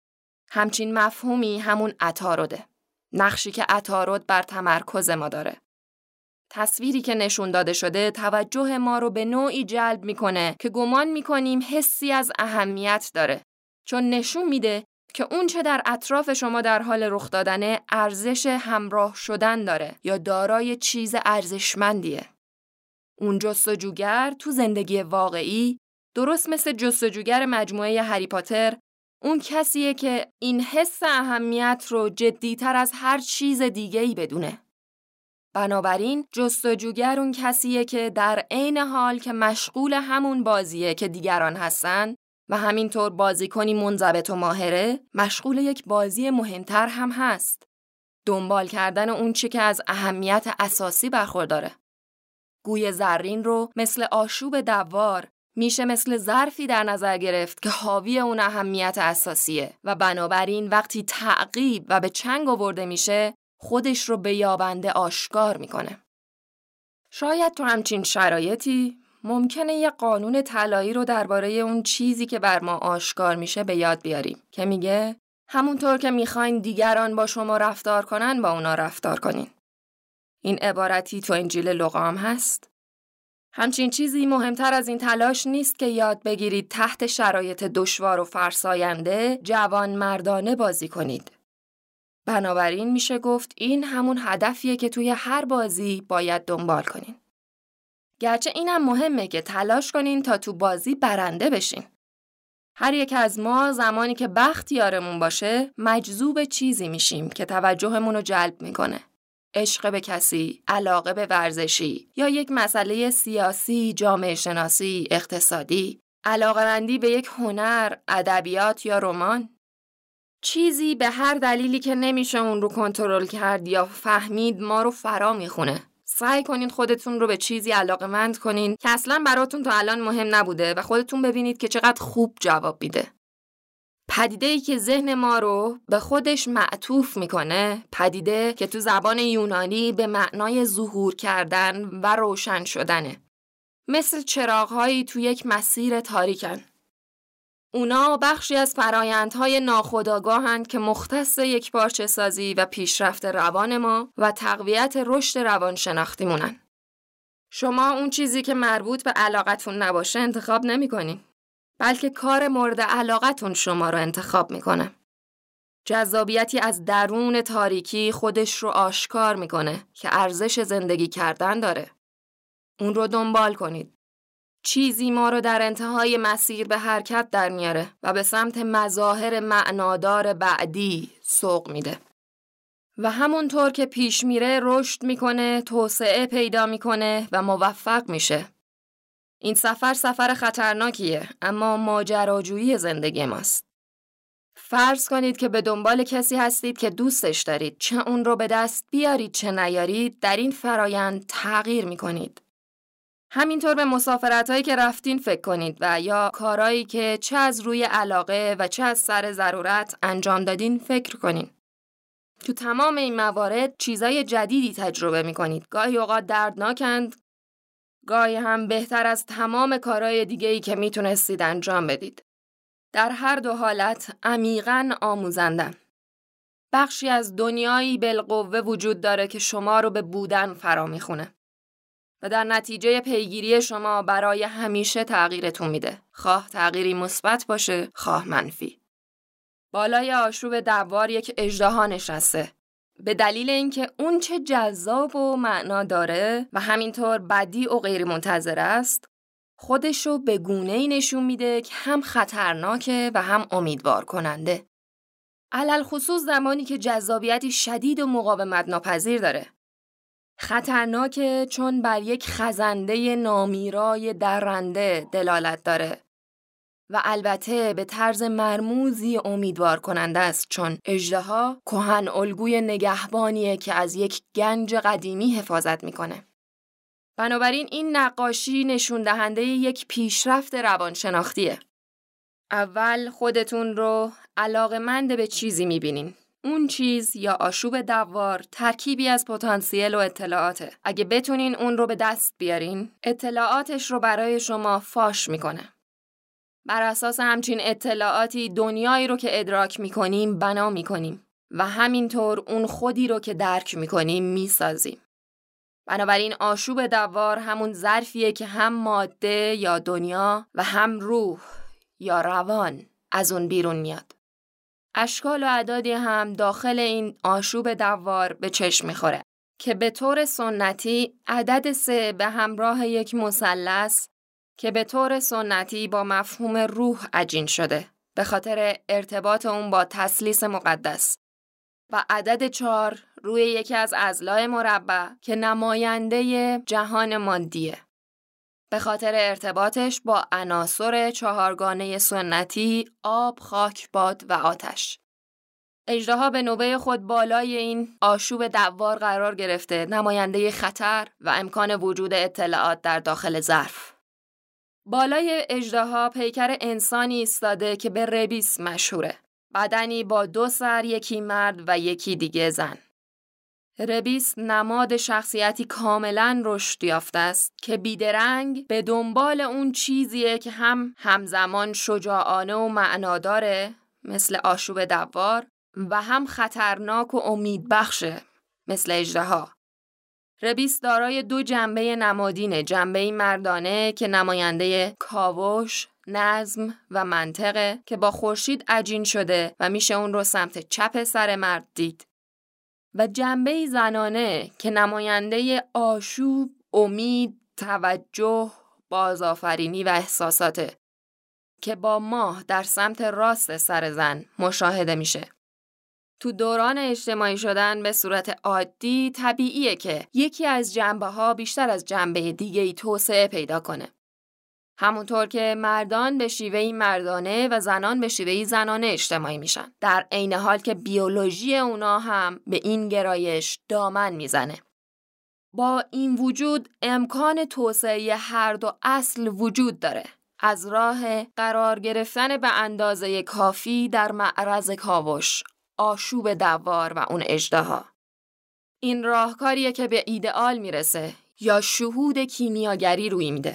همچین مفهومی همون عطارده، نقشی که عطارد بر تمرکز ما داره. تصویری که نشون داده شده توجه ما رو به نوعی جلب میکنه که گمان میکنیم حسی از اهمیت داره، چون نشون میده که اون چه در اطراف شما در حال رخ دادنه ارزش همراه شدن داره یا دارای چیز ارزشمندیه. اون جستجوگر تو زندگی واقعی درست مثل جستجوگر مجموعه هری پاتر اون کسیه که این حس اهمیت رو جدی‌تر از هر چیز دیگه‌ای بدونه. بنابراین جستجوگر اون کسیه که در عین حال که مشغول همون بازیه که دیگران هستن و همینطور بازیکنی منضبط و ماهره، مشغول یک بازی مهمتر هم هست. دنبال کردن اون چی که از اهمیت اساسی برخورداره. گوی زرین رو مثل آشوب دوار میشه مثل ظرفی در نظر گرفت که حاوی اون اهمیت اساسیه و بنابراین وقتی تعقیب و به چنگ آورده میشه خودش رو به یابنده آشکار میکنه. شاید تو همچین شرایطی ممکنه یه قانون طلایی رو درباره اون چیزی که بر ما آشکار میشه به یاد بیاریم که میگه همونطور که میخواین دیگران با شما رفتار کنن با اونا رفتار کنین. این عبارتی تو انجیل لوقا هم هست. همچین چیزی مهمتر از این تلاش نیست که یاد بگیرید تحت شرایط دشوار و فرساینده جوان مردانه بازی کنید. بنابراین میشه گفت این همون هدفیه که توی هر بازی باید دنبال کنین. گرچه اینم مهمه که تلاش کنین تا تو بازی برنده بشین. هر یک از ما زمانی که بخت یارمون باشه مجذوب چیزی میشیم که توجهمون رو جلب میکنه. عشق به کسی، علاقه به ورزشی یا یک مسئله سیاسی، جامعه شناسی، اقتصادی، علاقه‌مندی به یک هنر، ادبیات یا رمان. چیزی به هر دلیلی که نمیشه اون رو کنترل کرد یا فهمید ما رو فرا میخونه. سعی کنین خودتون رو به چیزی علاقه‌مند کنین که اصلاً براتون تا الان مهم نبوده و خودتون ببینید که چقدر خوب جواب میده. پدیده‌ای که ذهن ما رو به خودش معطوف میکنه، پدیده که تو زبان یونانی به معنای ظهور کردن و روشن شدنه. مثل چراغ‌هایی تو یک مسیر تاریکن. اونا بخشی از فرایندهای ناخودآگاهند که مختص یک پارچه سازی و پیشرفت روان ما و تقویت رشد روانشناختی مونن. شما اون چیزی که مربوط به علاقتون نباشه انتخاب نمی کنین، بلکه کار مورد علاقتون شما رو انتخاب میکنه. جذابیتی از درون تاریکی خودش رو آشکار میکنه که ارزش زندگی کردن داره. اون رو دنبال کنید. چیزی ما رو در انتهای مسیر به حرکت در میاره و به سمت مظاهر معنادار بعدی سوق میده. و همونطور که پیش میره رشد میکنه، توسعه پیدا میکنه و موفق میشه. این سفر سفر خطرناکیه، اما ماجراجویی زندگی ماست. فرض کنید که به دنبال کسی هستید که دوستش دارید. چه اون رو به دست بیارید چه نیارید، در این فرایند تغییر میکنید. همینطور به مسافرت‌هایی که رفتین فکر کنید و یا کارهایی که چه از روی علاقه و چه از سر ضرورت انجام دادین فکر کنین. تو تمام این موارد چیزای جدیدی تجربه میکنید. گاهی اوقات دردناکند، گاهی هم بهتر از تمام کارهای دیگه‌ای که میتونستید انجام بدید. در هر دو حالت عمیقاً آموزندن. بخشی از دنیایی بالقوه وجود داره که شما رو به بودن فرا میخونه و در نتیجه پیگیری شما برای همیشه تغییرتون میده، خواه تغییری مثبت باشه خواه منفی. بالای آشوب دوار یک اژدها نشسته، به دلیل اینکه اون چه جذاب و معنا داره و همینطور بدیع و غیر منتظر است، خودشو به گونه‌ای نشون میده که هم خطرناکه و هم امیدوار کننده. علل خصوص زمانی که جذابیتی شدید و مقاومت ناپذیر داره. خطرناکه چون بر یک خزنده نامیرای درنده دلالت داره و البته به طرز مرموزی امیدوار کننده است، چون اژدها کهن الگوی نگهبانیه که از یک گنج قدیمی حفاظت میکنه. بنابراین این نقاشی نشون دهنده یک پیشرفت روانشناختیه. اول خودتون رو علاقه‌مند به چیزی میبینین. اون چیز یا آشوب دوار ترکیبی از پتانسیل و اطلاعاته. اگه بتونین اون رو به دست بیارین، اطلاعاتش رو برای شما فاش میکنه. بر اساس همچین اطلاعاتی دنیایی رو که ادراک میکنیم بنا میکنیم و همینطور اون خودی رو که درک میکنیم میسازیم. بنابراین آشوب دوار همون ظرفیه که هم ماده یا دنیا و هم روح یا روان از اون بیرون میاد. اشکال و اعدادی هم داخل این آشوب دوار به چشم میخوره که به طور سنتی عدد سه به همراه یک مثلث که به طور سنتی با مفهوم روح عجین شده به خاطر ارتباط اون با تثلیث مقدس و عدد چهار روی یکی از اضلاع مربع که نماینده جهان مادیه به خاطر ارتباطش با عناصر چهارگانه سنتی آب، خاک، باد و آتش. اژدها به نوبه خود بالای این آشوب دوار قرار گرفته، نماینده خطر و امکان وجود اطلاعات در داخل ظرف. بالای اژدها پیکر انسانی ایستاده که به ربیس مشهوره. بدنی با دو سر، یکی مرد و یکی دیگه زن. ربیس نماد شخصیتی کاملاً رشد یافته است که بیدرنگ به دنبال اون چیزیه که هم همزمان شجاعانه و معناداره مثل آشوب دوار و هم خطرناک و امیدبخشه مثل اژدها. ربیس دارای دو جنبه نمادینه، جنبه مردانه که نماینده کاوش، نظم و منطقه که با خورشید عجین شده و میشه اون رو سمت چپ سر مرد دید، و جنبه زنانه که نماینده آشوب، امید، توجه، بازآفرینی و احساساته که با ماه در سمت راست سر زن مشاهده میشه. تو دوران اجتماعی شدن به صورت عادی طبیعیه که یکی از جنبه‌ها بیشتر از جنبه دیگه‌ای توسعه پیدا کنه. همونطور که مردان به شیوهی مردانه و زنان به شیوهی زنانه اجتماعی میشن، در عین حال که بیولوژی اونا هم به این گرایش دامن میزنه. با این وجود امکان توسعه هر دو اصل وجود داره، از راه قرار گرفتن به اندازه کافی در معرض کاوش، آشوب دوار و اون اژدها. این راهکاریه که به ایدئال میرسه یا شهود کیمیاگری روی میده.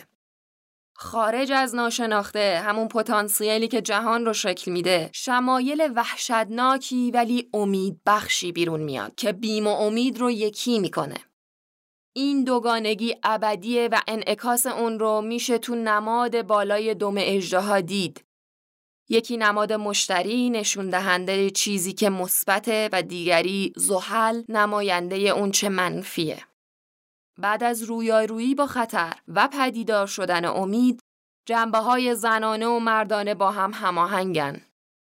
خارج از ناشناخته، همون پتانسیلی که جهان رو شکل میده، شمایل وحشتناکی ولی امید بخشی بیرون میاد که بیم و امید رو یکی میکنه. این دوگانگی ابدیه و انعکاس اون رو میشه تو نماد بالای دم اژدها دید. یکی نماد مشتری نشون دهنده چیزی که مثبته و دیگری زحل نماینده اون چه منفیه. بعد از رویارویی با خطر و پدیدار شدن امید، جنبه‌های زنانه و مردانه با هم هماهنگن.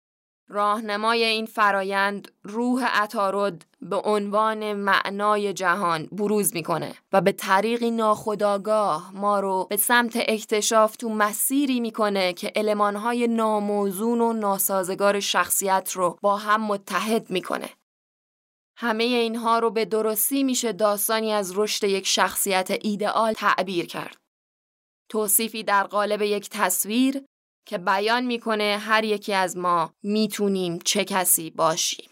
راهنمای این فرایند روح عطارد به عنوان معنای جهان بروز میکنه و به طریقی ناخودآگاه ما رو به سمت اکتشاف تو مسیری میکنه که المانهای ناموزون و ناسازگار شخصیت رو با هم متحد میکنه. همه اینها رو به درستی میشه داستانی از رشد یک شخصیت ایدئال تعبیر کرد. توصیفی در قالب یک تصویر که بیان میکنه هر یکی از ما میتونیم چه کسی باشیم.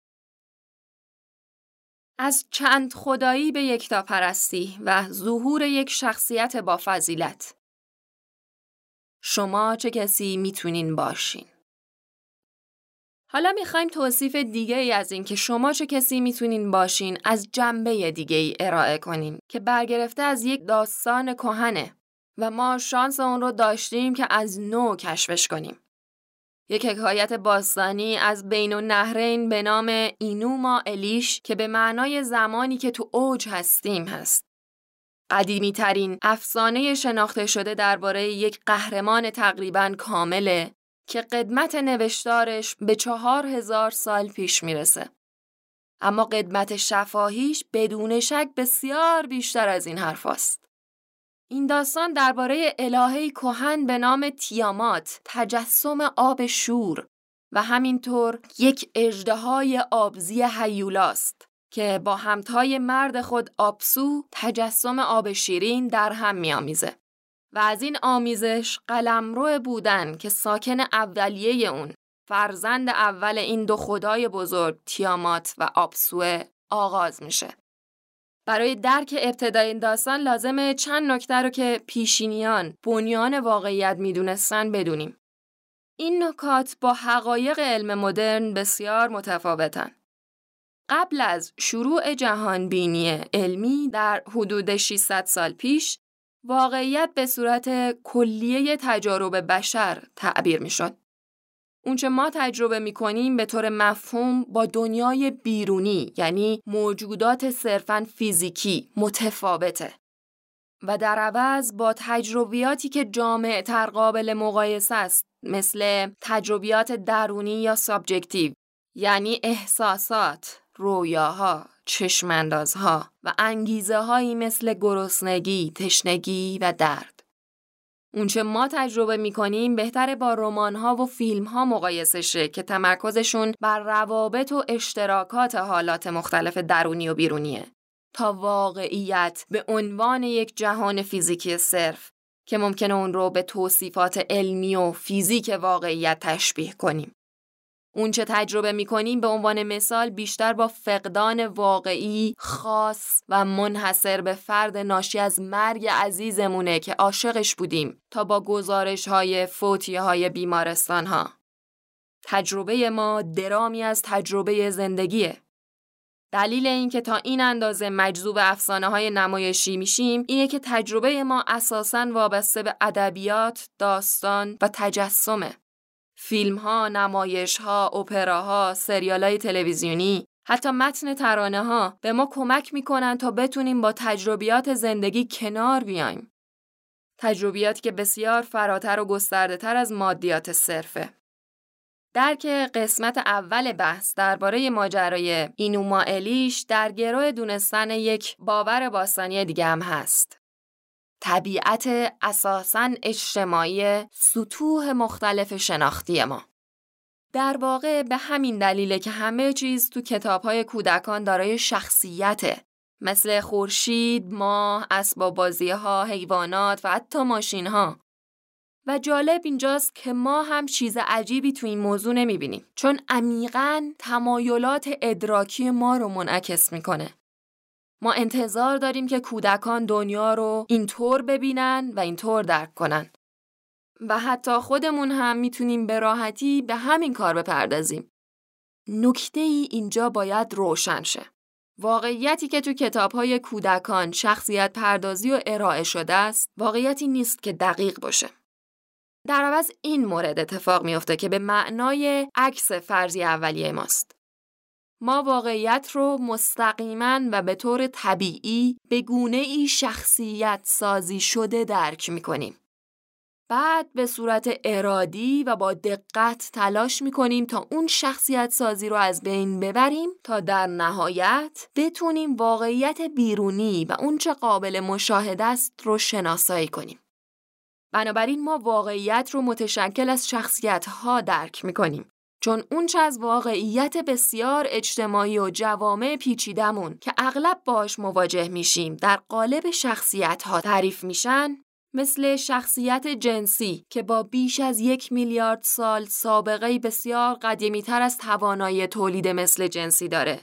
از چند خدایی به یکتاپرستی و ظهور یک شخصیت با فضیلت. شما چه کسی میتونین باشین؟ حالا میخوایم توصیف دیگه ای از این که شما چه کسی میتونین باشین از جنبه دیگه ای ارائه کنیم که برگرفته از یک داستان کهنه و ما شانس اون رو داشتیم که از نو کشفش کنیم. یک حکایت باستانی از بین النهرین به نام اینوما الیش که به معنای زمانی که تو اوج هستیم هست. قدیمی ترین افسانه شناخته شده درباره یک قهرمان تقریباً کامله که قدمت نوشتارش به چهار هزار سال پیش میرسه. اما قدمت شفاهیش بدون شک بسیار بیشتر از این حرف است. این داستان درباره الهه‌ای کهن به نام تیامات، تجسم آب شور و همینطور یک اژدهای آبزی هیولاست که با همتای مرد خود آبسو تجسم آب شیرین در هم می‌آمیزه. و از این آمیزش قلمرو بودن که ساکن اولیه اون فرزند اول این دو خدای بزرگ تیامات و آبسوه آغاز میشه. برای درک ابتدای این داستان لازمه چند نکته رو که پیشینیان بنیان واقعیت میدونستن بدونیم. این نکات با حقایق علم مدرن بسیار متفاوتن. قبل از شروع جهانبینی علمی در حدود ششصد سال پیش واقعیت به صورت کلیه تجارب بشر تعبیر می شد. اونچه ما تجربه می کنیم به طور مفهوم با دنیای بیرونی یعنی موجودات صرفاً فیزیکی متفاوته و در عوض با تجربیاتی که جامع تر قابل مقایسه است مثل تجربیات درونی یا سابجکتیو یعنی احساسات، رویاها، چشماندازها و انگیزه هایی مثل گرسنگی، تشنگی و درد. اونچه ما تجربه میکنیم بهتره با رمان‌ها و فیلم‌ها مقایسه شه که تمرکزشون بر روابط و اشتراکات حالات مختلف درونی و بیرونیه تا واقعیت به عنوان یک جهان فیزیکی صرف که ممکنه اون رو به توصیفات علمی و فیزیک واقعیت تشبیه کنیم. اون چه تجربه می‌کنیم به عنوان مثال بیشتر با فقدان واقعی خاص و منحصر به فرد ناشی از مرگ عزیزمونه که عاشقش بودیم تا با گزارش‌های فوتی‌های بیمارستان‌ها. تجربه ما درامی از تجربه زندگیه. دلیل این که تا این اندازه مجذوب افسانه‌های نمایشی میشیم اینه که تجربه ما اساساً وابسته به ادبیات، داستان و تجسمه. فیلم‌ها، نمایش‌ها، اپراها، سریال‌های تلویزیونی، حتی متن ترانه‌ها به ما کمک می‌کنن تا بتونیم با تجربیات زندگی کنار بیایم. تجربیاتی که بسیار فراتر و گسترده‌تر از مادیات صرفه. درک قسمت اول بحث درباره ماجرای اینوما الیش در گرو دونستن یک باور باستانی دیگه هم هست. طبیعت اساساً اجتماعی سطوح مختلف شناختی ما. در واقع به همین دلیله که همه چیز تو کتاب‌های کودکان دارای شخصیته، مثل خورشید، ماه، اسباب بازی‌ها، حیوانات و حتی ماشین‌ها. و جالب اینجاست که ما هم چیز عجیبی تو این موضوع نمی‌بینیم، چون عمیقاً تمایلات ادراکی ما رو منعکس می‌کنه. ما انتظار داریم که کودکان دنیا رو اینطور ببینن و اینطور درک کنن. و حتی خودمون هم میتونیم به راحتی به همین کار بپردازیم. نکته ای اینجا باید روشن شه. واقعیتی که تو کتاب‌های کودکان شخصیت پردازی و ارائه شده است، واقعیتی نیست که دقیق باشه. در عوض این مورد اتفاق میفته که به معنای عکس فرضی اولیه ماست. ما واقعیت رو مستقیما و به طور طبیعی به گونه‌ای شخصیت سازی شده درک می‌کنیم. بعد به صورت ارادی و با دقت تلاش می‌کنیم تا اون شخصیت سازی رو از بین ببریم تا در نهایت بتونیم واقعیت بیرونی و اون چه قابل مشاهده است رو شناسایی کنیم. بنابراین ما واقعیت رو متشکل از شخصیت‌ها درک می‌کنیم. چون اون چه از واقعیت بسیار اجتماعی و جوامع پیچیدمون که اغلب باش مواجه میشیم در قالب شخصیت‌ها تعریف میشن، مثل شخصیت جنسی که با بیش از یک میلیارد سال سابقه بسیار قدیمی‌تر از توانایی تولید مثل جنسی داره.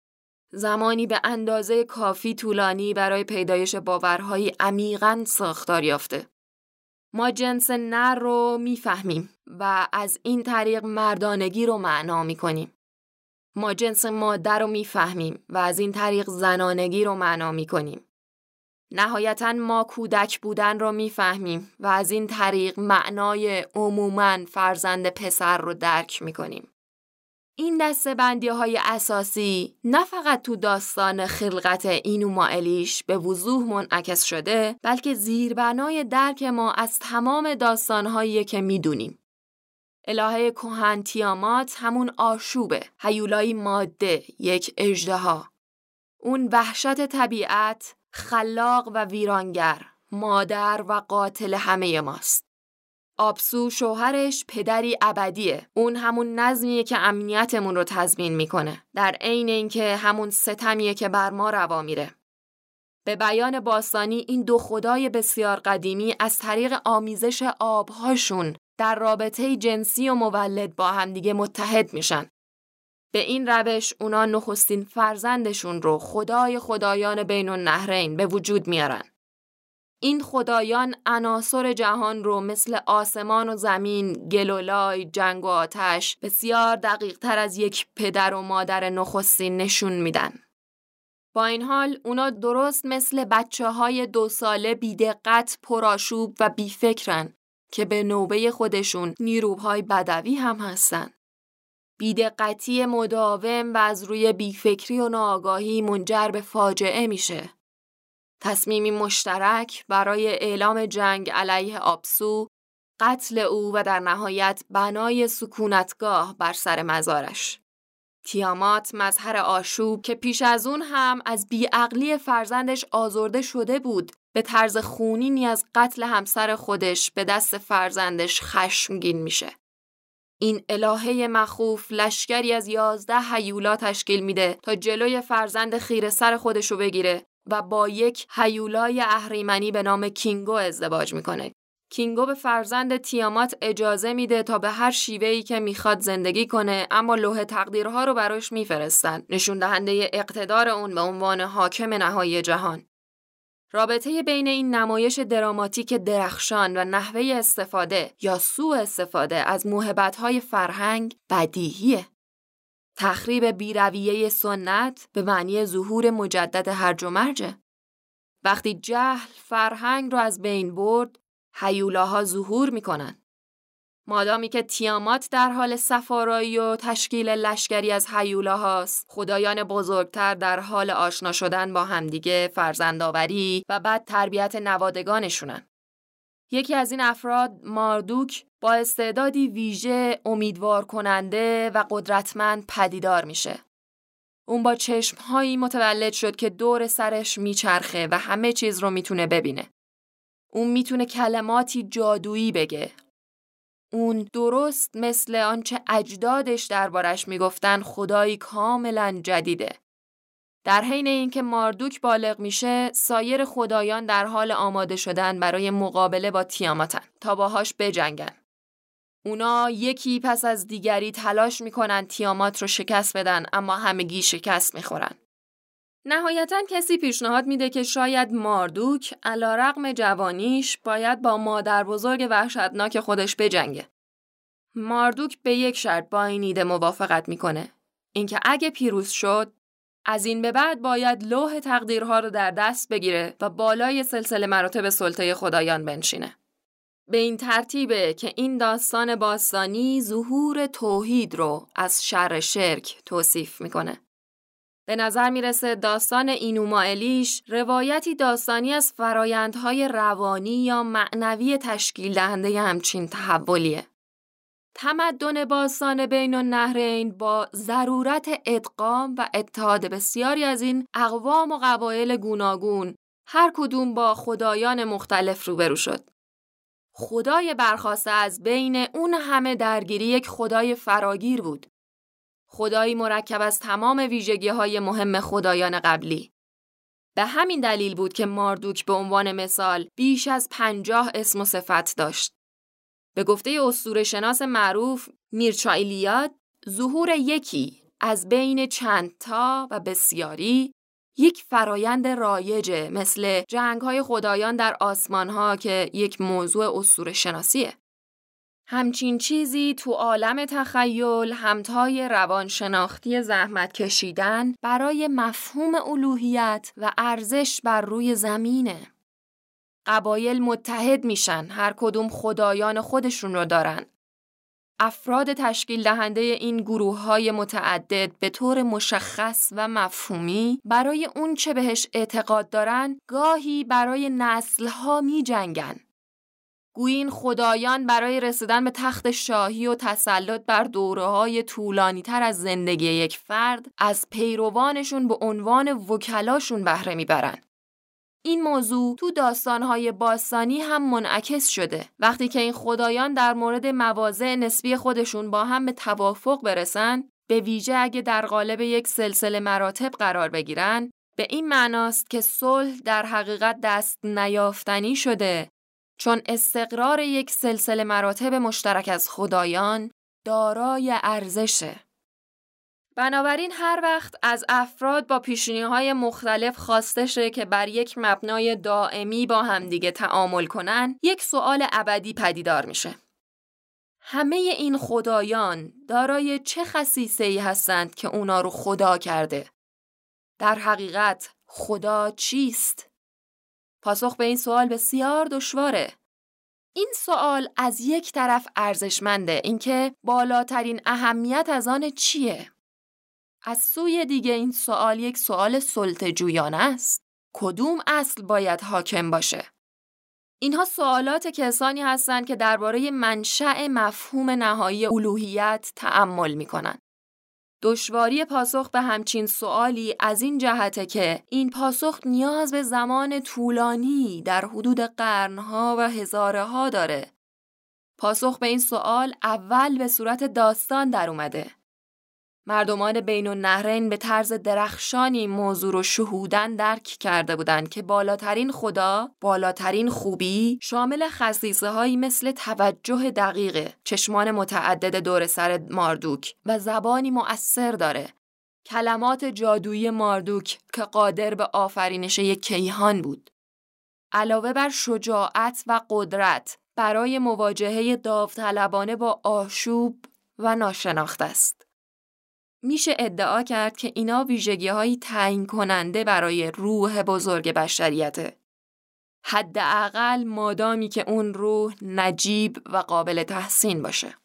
زمانی به اندازه کافی طولانی برای پیدایش باورهای عمیقاً ساختار یافته. ما جنس نر رو میفهمیم و از این طریق مردانگی رو معنا می‌کنیم. ما جنس ماده رو می‌فهمیم و از این طریق زنانگی رو معنا می‌کنیم. نهایتاً ما کودک بودن رو می‌فهمیم و از این طریق معنای عموماً فرزند پسر رو درک می‌کنیم. این دسته‌بندی‌های اساسی نه فقط تو داستان خلقت اینوما الیش به وضوح منعکس شده، بلکه زیربنای درک ما از تمام داستان‌هایی که می‌دونیم. الهه کهن تیامات همون آشوبه، هیولای ماده، یک اژدها. اون وحشت طبیعت، خلاق و ویرانگر، مادر و قاتل همه ماست. آبسو شوهرش پدری ابدیه. اون همون نظمیه که امنیتمون رو تضمین میکنه. در عین اینکه همون ستمیه که بر ما روا میره. به بیان باستانی این دو خدای بسیار قدیمی از طریق آمیزش آبهاشون در رابطه جنسی و مولد با همدیگه متحد میشن. به این روش اونا نخستین فرزندشون رو خدای خدایان بین النهرین به وجود میارن. این خدایان عناصر جهان رو مثل آسمان و زمین، گل و لای، جنگ و آتش بسیار دقیق تر از یک پدر و مادر نخستین نشون میدن. با این حال اونا درست مثل بچه های دو ساله بی‌دقت، پرآشوب و بیفکرن که به نوبه خودشون نیروهای بدوی هم هستن. بی‌دقتی مداوم و از روی بیفکری و ناآگاهی منجر به فاجعه میشه. تصمیمی مشترک برای اعلام جنگ علیه آبسو، قتل او و در نهایت بنای سکونتگاه بر سر مزارش. تیامات مظهر آشوب که پیش از اون هم از بیعقلی فرزندش آزرده شده بود، به طرز خونینی از قتل همسر خودش به دست فرزندش خشمگین میشه. این الهه مخوف لشکری از یازده هیولا تشکیل میده تا جلوی فرزند خیره سر خودشو بگیره و با یک هیولای اهریمنی به نام کینگو ازدواج میکنه. کینگو به فرزند تیامات اجازه میده تا به هر شیوهی که میخواد زندگی کنه، اما لوح تقدیرها رو براش میفرستن، نشون دهنده اقتدار اون به عنوان حاکم نهایی جهان. رابطه بین این نمایش دراماتیک درخشان و نحوه استفاده یا سوء استفاده از موهبت‌های فرهنگ بدیهیه. تخریب بی‌رویه سنت به معنی ظهور مجدد هرج و مرجه. وقتی جهل فرهنگ رو از بین برد، هیولاها ظهور میکنن. مادامی که تیامات در حال سفارایی و تشکیل لشکری از هیولاهاست، خدایان بزرگتر در حال آشنا شدن با همدیگه، فرزندآوری و بعد تربیت نوادگانشونن. یکی از این افراد، ماردوک، با استعدادی ویژه، امیدوار کننده و قدرتمند پدیدار میشه. اون با چشمهایی متولد شد که دور سرش میچرخه و همه چیز رو میتونه ببینه. اون میتونه کلماتی جادویی بگه. اون درست مثل آنچه اجدادش دربارش میگفتن خدایی کاملا جدیده. در حین اینکه ماردوک بالغ میشه، سایر خدایان در حال آماده شدن برای مقابله با تیاماتن تا باهاش بجنگن. اونا یکی پس از دیگری تلاش میکنن تیامات رو شکست بدن، اما همگی شکست میخورن. نهایتاً کسی پیشنهاد میده که شاید ماردوک علیرغم جوانیش باید با مادر بزرگ وحشتناک خودش بجنگه. ماردوک به یک شرط با این ایده موافقت میکنه. اینکه اگه پیروز شد، از این به بعد باید لوح تقدیرها رو در دست بگیره و بالای سلسله مراتب سلطه خدایان بنشینه. به این ترتیبه که این داستان باستانی ظهور توحید رو از شر شرک توصیف میکنه. به نظر میرسه داستان اینوما الیش روایتی داستانی از فرایندهای روانی یا معنوی تشکیل دهنده همچین تحولیه. تمدن باستان بین النهرین با ضرورت ادغام و اتحاد بسیاری از این اقوام و قبایل گوناگون، هر کدوم با خدایان مختلف روبرو شد. خدای برخاسته از بین اون همه درگیری یک خدای فراگیر بود. خدایی مرکب از تمام ویژگی‌های مهم خدایان قبلی. به همین دلیل بود که ماردوک به عنوان مثال بیش از پنجاه اسم و صفت داشت. به گفته اسطوره‌شناس معروف میرچایلیاد، ظهور یکی از بین چند تا و بسیاری یک فرایند رایجه، مثل جنگ‌های خدایان در آسمان‌ها که یک موضوع اسطوره‌شناسیه. همچین چیزی تو عالم تخیل همتای روانشناختی زحمت کشیدن برای مفهوم الوهیت و ارزش بر روی زمینه. قبایل متحد میشن، هر کدوم خدایان خودشون رو دارن. افراد تشکیل دهنده این گروه‌های متعدد به طور مشخص و مفهومی برای اون چه بهش اعتقاد دارن گاهی برای نسل‌ها می‌جنگن. گویی این خدایان برای رسیدن به تخت شاهی و تسلط بر دوره‌های طولانی‌تر از زندگی یک فرد از پیروانشون به عنوان وکلاشون بهره میبرن. این موضوع تو داستان‌های باستانی هم منعکس شده. وقتی که این خدایان در مورد مواضع نسبی خودشون با هم به توافق برسن، به ویژه اگه در قالب یک سلسله مراتب قرار بگیرن، به این معناست که صلح در حقیقت دست نیافتنی شده، چون استقرار یک سلسله مراتب مشترک از خدایان دارای ارزشه. بنابراین هر وقت از افراد با پیشینی‌های مختلف خواسته شه که بر یک مبنای دائمی با همدیگه تعامل کنن، یک سوال ابدی پدیدار میشه. همه این خدایان دارای چه خصیصه‌ای هستند که اونا رو خدا کرده؟ در حقیقت خدا چیست؟ پاسخ به این سوال بسیار دشواره. این سوال از یک طرف ارزشمنده، اینکه بالاترین اهمیت از آن چیه؟ از سوی دیگه این سوال یک سوال سلطه‌جویانه است. کدوم اصل باید حاکم باشه؟ اینها سوالات کسانی هستند که درباره منشأ مفهوم نهایی الوهیت تأمل می‌کنند. دشواری پاسخ به همچین سوالی از این جهته که این پاسخ نیاز به زمان طولانی در حدود قرنها و هزارها داره. پاسخ به این سوال اول به صورت داستان در اومده. مردمان بین النهرین به طرز درخشانی موضوع رو شهوداً درک کرده بودند که بالاترین خدا، بالاترین خوبی، شامل خصیصه هایی مثل توجه دقیق، چشمان متعدد دور سر ماردوک و زبانی مؤثر داره. کلمات جادویی ماردوک که قادر به آفرینش یک کیهان بود. علاوه بر شجاعت و قدرت برای مواجهه داوطلبانه با آشوب و ناشناخته است. میشه ادعا کرد که اینا ویژگی‌های تعیین کننده برای روح بزرگ بشریته. حداقل مادامی که اون روح نجیب و قابل تحسین باشه.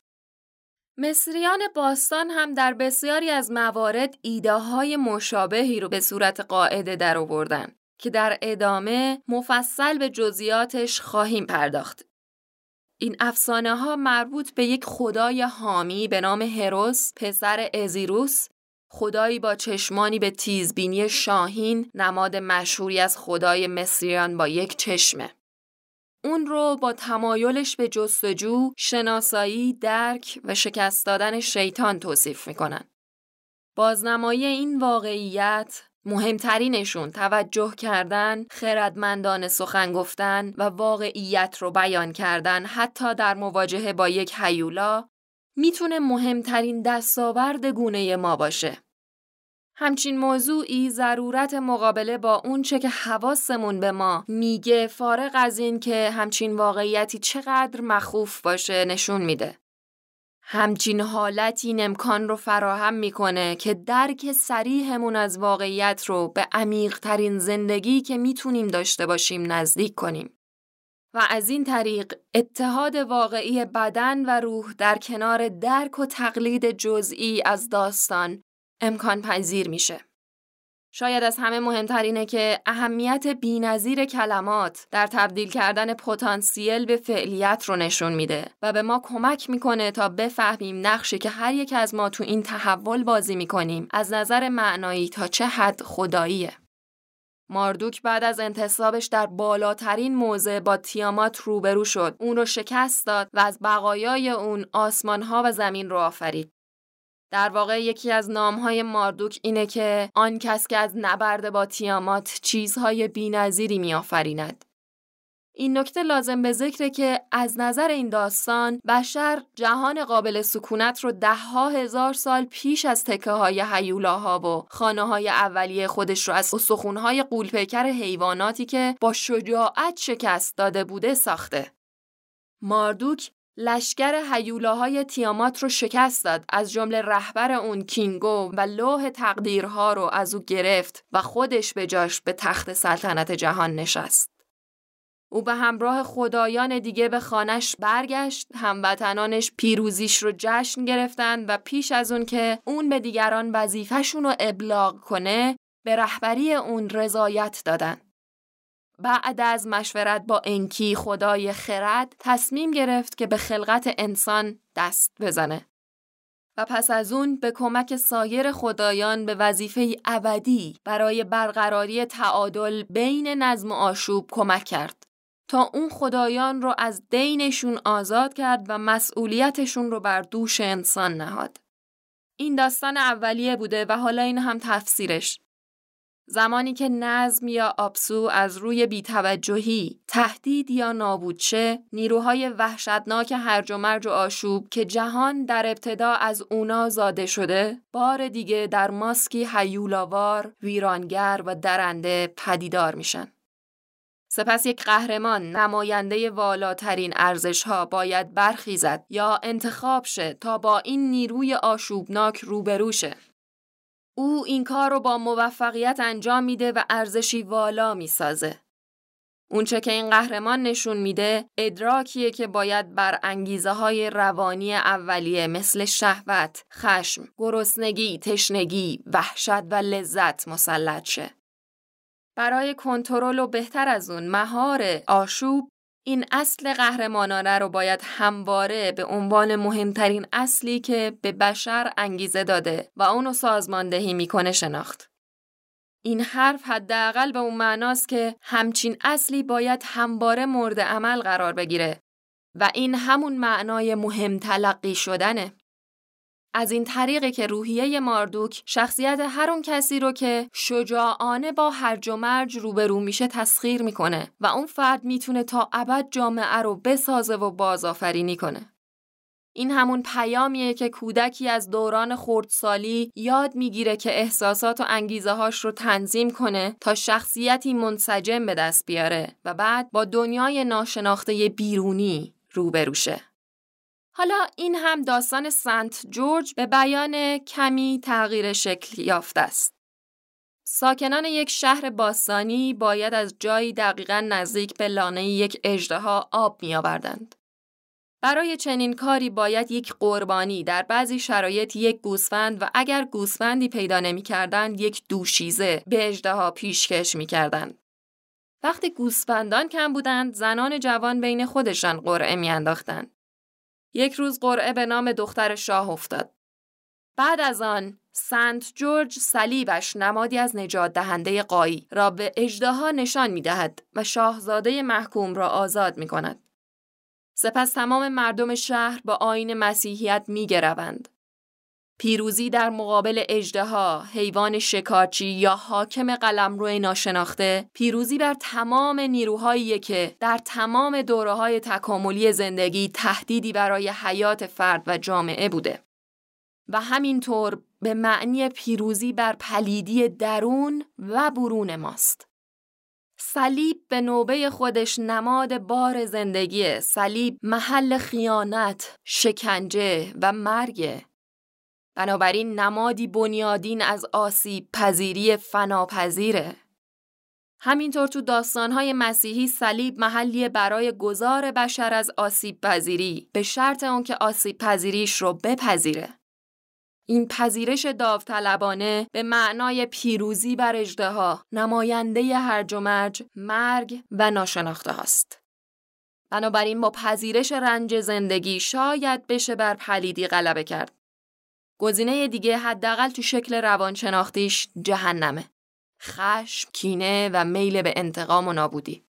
مصریان باستان هم در بسیاری از موارد ایده‌های مشابهی رو به صورت قاعده در آوردن که در ادامه مفصل به جزئیاتش خواهیم پرداخت. این افسانه ها مربوط به یک خدای حامی به نام هروس، پسر ازیروس، خدایی با چشمانی به تیزبینی شاهین، نماد مشهوری از خدای مصریان با یک چشمه. اون رو با تمایلش به جستجو، شناسایی، درک و شکست دادن شیطان توصیف میکنن. بازنمایی این واقعیت مهمترینشون توجه کردن، خردمندانه سخن گفتن و واقعیت رو بیان کردن حتی در مواجهه با یک هیولا میتونه مهمترین دستاورد گونه ما باشه. همچین موضوعی ضرورت مقابله با اون چه که حواسمون به ما میگه فارغ از این که همچین واقعیتی چقدر مخوف باشه نشون میده. همچین حالتی این امکان رو فراهم میکنه که درک صریحمون از واقعیت رو به عمیق‌ترین زندگی که میتونیم داشته باشیم نزدیک کنیم. و از این طریق اتحاد واقعی بدن و روح در کنار درک و تقلید جزئی از داستان امکان پذیر میشه. شاید از همه مهمتر اینه که اهمیت بی‌نظیر کلمات در تبدیل کردن پتانسیل به فعلیت رو نشون میده و به ما کمک میکنه تا بفهمیم نقشی که هر یک از ما تو این تحول بازی میکنیم از نظر معنایی تا چه حد خداییه. ماردوک بعد از انتصابش در بالاترین موضع با تیامات روبرو شد، اون رو شکست داد و از بقایای اون آسمانها و زمین رو آفرید. در واقع یکی از نامهای ماردوک اینه که آن کس که از نبرد با تیامات چیزهای بی‌نظیری می‌آفریند. این نکته لازم به ذکره که از نظر این داستان بشر جهان قابل سکونت رو ده ها هزار سال پیش از تکه های هیولاها و خانه های اولیه خودش رو از استخوان‌های غول‌پیکر حیواناتی که با شجاعت شکست داده بوده ساخته. ماردوک لشکر هیولاهای تیامات رو شکست داد، از جمله رهبر اون کینگو، و لوح تقدیرها رو از او گرفت و خودش به جاش به تخت سلطنت جهان نشست. او به همراه خدایان دیگه به خانش برگشت، هموطنانش پیروزیش رو جشن گرفتن و پیش از اون که اون به دیگران وظیفه‌شون رو ابلاغ کنه، به رهبری اون رضایت دادن. بعد از مشورت با انکی خدای خرد تصمیم گرفت که به خلقت انسان دست بزنه و پس از اون به کمک سایر خدایان به وظیفه ابدی برای برقراری تعادل بین نظم و آشوب کمک کرد تا اون خدایان رو از دینشون آزاد کرد و مسئولیتشون رو بر دوش انسان نهاد. این داستان اولیه بوده و حالا این هم تفسیرش. زمانی که نظم یا آبسو از روی بی‌توجهی، تهدید یا نابود شه، نیروهای وحشتناک هرج و مرج و آشوب که جهان در ابتدا از اونا زاده شده، بار دیگه در ماسکی هیولاوار، ویرانگر و درنده پدیدار میشن. سپس یک قهرمان نماینده والاترین ارزش‌ها باید برخیزد یا انتخاب شه تا با این نیروی آشوبناک روبرو شه. او این کار رو با موفقیت انجام میده و ارزشی والا میسازه. اونچه که این قهرمان نشون میده ادراکیه که باید بر انگیزه های روانی اولیه مثل شهوت، خشم، گرسنگی، تشنگی، وحشت و لذت مسلط شه. برای کنترل و بهتر از اون مهار آشوب، این اصل قهرمانانه رو باید همواره به عنوان مهمترین اصلی که به بشر انگیزه داده و اونو سازماندهی میکنه شناخت. این حرف حداقل به اون معناست که همچین اصلی باید همواره مورد عمل قرار بگیره و این همون معنای مهم تلقی شدنه. از این طریقه که روحیه ماردوک شخصیت هر اون کسی رو که شجاعانه با هرج و مرج روبرو میشه تسخیر میکنه و اون فرد میتونه تا ابد جامعه رو بسازه و بازآفرینی کنه. این همون پیامیه که کودکی از دوران خردسالی یاد میگیره که احساسات و انگیزه هاش رو تنظیم کنه تا شخصیتی منسجم به دست بیاره و بعد با دنیای ناشناخته بیرونی روبرو شه. حالا این هم داستان سنت جورج به بیان کمی تغییر شکل یافته است. ساکنان یک شهر باستانی باید از جایی دقیقاً نزدیک به لانه یک اژدها آب می آوردند. برای چنین کاری باید یک قربانی، در بعضی شرایط یک گوسفند و اگر گوسفندی پیدا نمی کردند یک دوشیزه به اژدها پیشکش می کردند. وقتی گوسفندان کم بودند، زنان جوان بین خودشان قرعه می انداختند. یک روز قرعه به نام دختر شاه افتاد. بعد از آن سنت جورج صلیبش، نمادی از نجات دهنده قایی، را به اژدها نشان می دهد و شاهزاده محکوم را آزاد می کند. سپس تمام مردم شهر با آیین مسیحیت می گروند. پیروزی در مقابل اژدها، حیوان شکارچی یا حاکم قلمرو ناشناخته، پیروزی بر تمام نیروهایی که در تمام دوره‌های تکاملی زندگی تهدیدی برای حیات فرد و جامعه بوده. و همینطور به معنی پیروزی بر پلیدی درون و برون ماست. صلیب به نوبه خودش نماد بار زندگیه. صلیب محل خیانت، شکنجه و مرگه. بنابراین نمادی بنیادین از آسیب پذیری فناپذیره. همینطور تو داستان‌های مسیحی صلیب محلی برای گذار بشر از آسیب پذیری، به شرط اون که آسیب پذیریش رو بپذیره. این پذیرش داوطلبانه به معنای پیروزی بر اژدها، نماینده هرج و مرج، مرگ و ناشناخته هاست. بنابراین با پذیرش رنج زندگی شاید بشه بر پلیدی غلبه کرد. گزینه دیگه حداقل تو شکل روانشناختیش جهنمه. خشم، کینه و میل به انتقام و نابودی.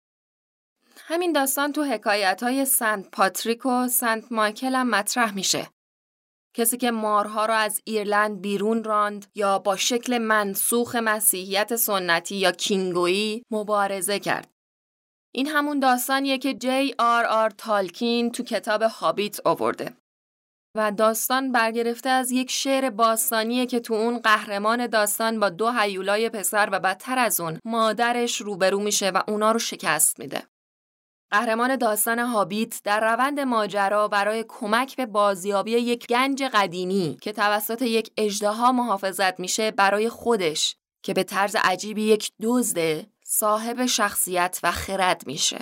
همین داستان تو حکایت‌های سنت پاتریک و سنت مایکل هم مطرح میشه. کسی که مارها را از ایرلند بیرون راند یا با شکل منسوخ مسیحیت سنتی یا کینگویی مبارزه کرد. این همون داستانیه که جی آر آر تالکین تو کتاب هابیت آورده. و داستان برگرفته از یک شعر باستانیه که تو اون قهرمان داستان با دو هیولای پسر و بدتر از اون مادرش روبرو میشه و اونا رو شکست میده. قهرمان داستان هابیت در روند ماجرا برای کمک به بازیابی یک گنج قدیمی که توسط یک اژدها محافظت میشه برای خودش که به طرز عجیبی یک دزد صاحب شخصیت و خرد میشه.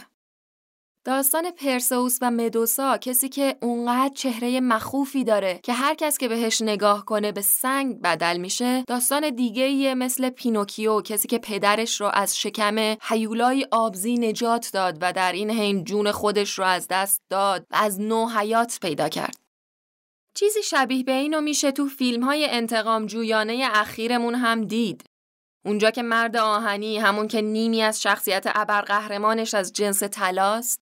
داستان پرسئوس و مدوسا کسی که اونقدر چهره مخوفی داره که هر کس که بهش نگاه کنه به سنگ بدل میشه، داستان دیگه‌ایه مثل پینوکیو، کسی که پدرش رو از شکم هیولای آبزی نجات داد و در این حین جون خودش رو از دست داد و از نو حیات پیدا کرد. چیزی شبیه به اینو میشه تو فیلم‌های انتقام جویانه اخیرمون هم دید. اونجا که مرد آهنی، همون که نیمی از شخصیت ابرقهرمانش از جنس طلاست،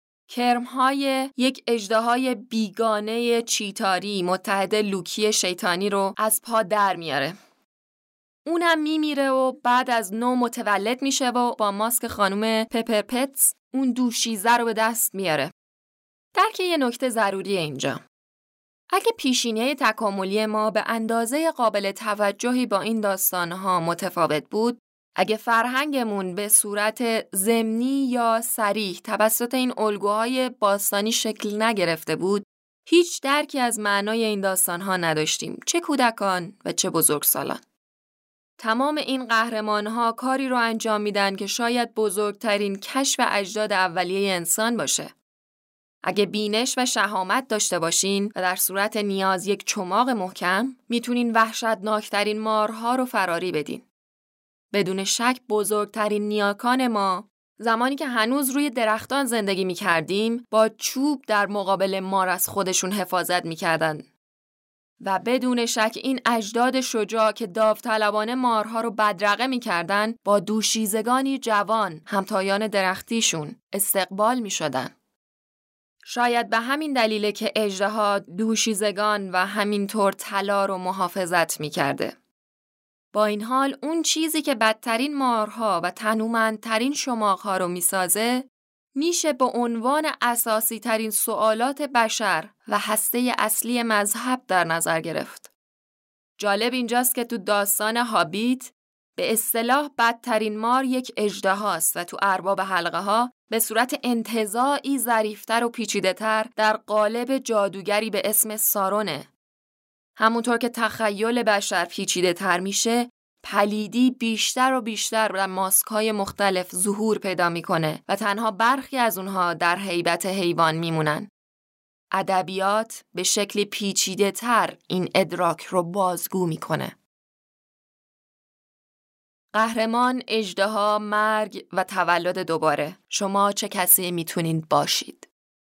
کرم‌های یک اژدهای بیگانه چیتاری متحد لوکی شیطانی رو از پا در میاره. اونم میمیره و بعد از نو متولد میشه و با ماسک خانم پپر پتس اون دوشیزه رو به دست میاره. درک یه نکته ضروریه اینجا. اگه پیشینه تکاملی ما به اندازه قابل توجهی با این داستانها متفاوت بود، اگه فرهنگمون به صورت ضمنی یا صریح توسط این الگوهای باستانی شکل نگرفته بود، هیچ درکی از معنای این داستانها نداشتیم، چه کودکان و چه بزرگسالان. تمام این قهرمانها کاری رو انجام میدن که شاید بزرگترین کشف اجداد اولیه انسان باشه. اگه بینش و شهامت داشته باشین و در صورت نیاز یک چماق محکم، میتونین وحشتناکترین مارها رو فراری بدین. بدون شک بزرگترین نیاکان ما، زمانی که هنوز روی درختان زندگی میکردیم، با چوب در مقابل مار از خودشون حفاظت میکردن. و بدون شک این اجداد شجاع که داوطلبانه مارها رو بدرقه میکردن، با دوشیزگانی جوان همتایان درختیشون استقبال میشدن. شاید به همین دلیله که اژدها دوشیزگان و همینطور طلا رو محافظت میکرده. با این حال اون چیزی که بدترین مارها و تنومندترین شماغها رو میسازه، میشه به عنوان اساسی ترین سوالات بشر و هسته اصلی مذهب در نظر گرفت. جالب اینجاست که تو داستان هابیت به اصطلاح بدترین مار یک اژدهاست و تو ارباب حلقه ها به صورت انتزاعی ظریف‌تر و پیچیده‌تر در قالب جادوگری به اسم سارونه. همونطور که تخیل بشر پیچیده‌تر میشه، پلیدی بیشتر و بیشتر در ماسک‌های مختلف ظهور پیدا میکنه و تنها برخی از اونها در هیبت حیوان میمونن. ادبیات به شکلی پیچیده‌تر این ادراک رو بازگو میکنه. قهرمان، اژدها، مرگ و تولد دوباره. شما چه کسی میتونین باشید؟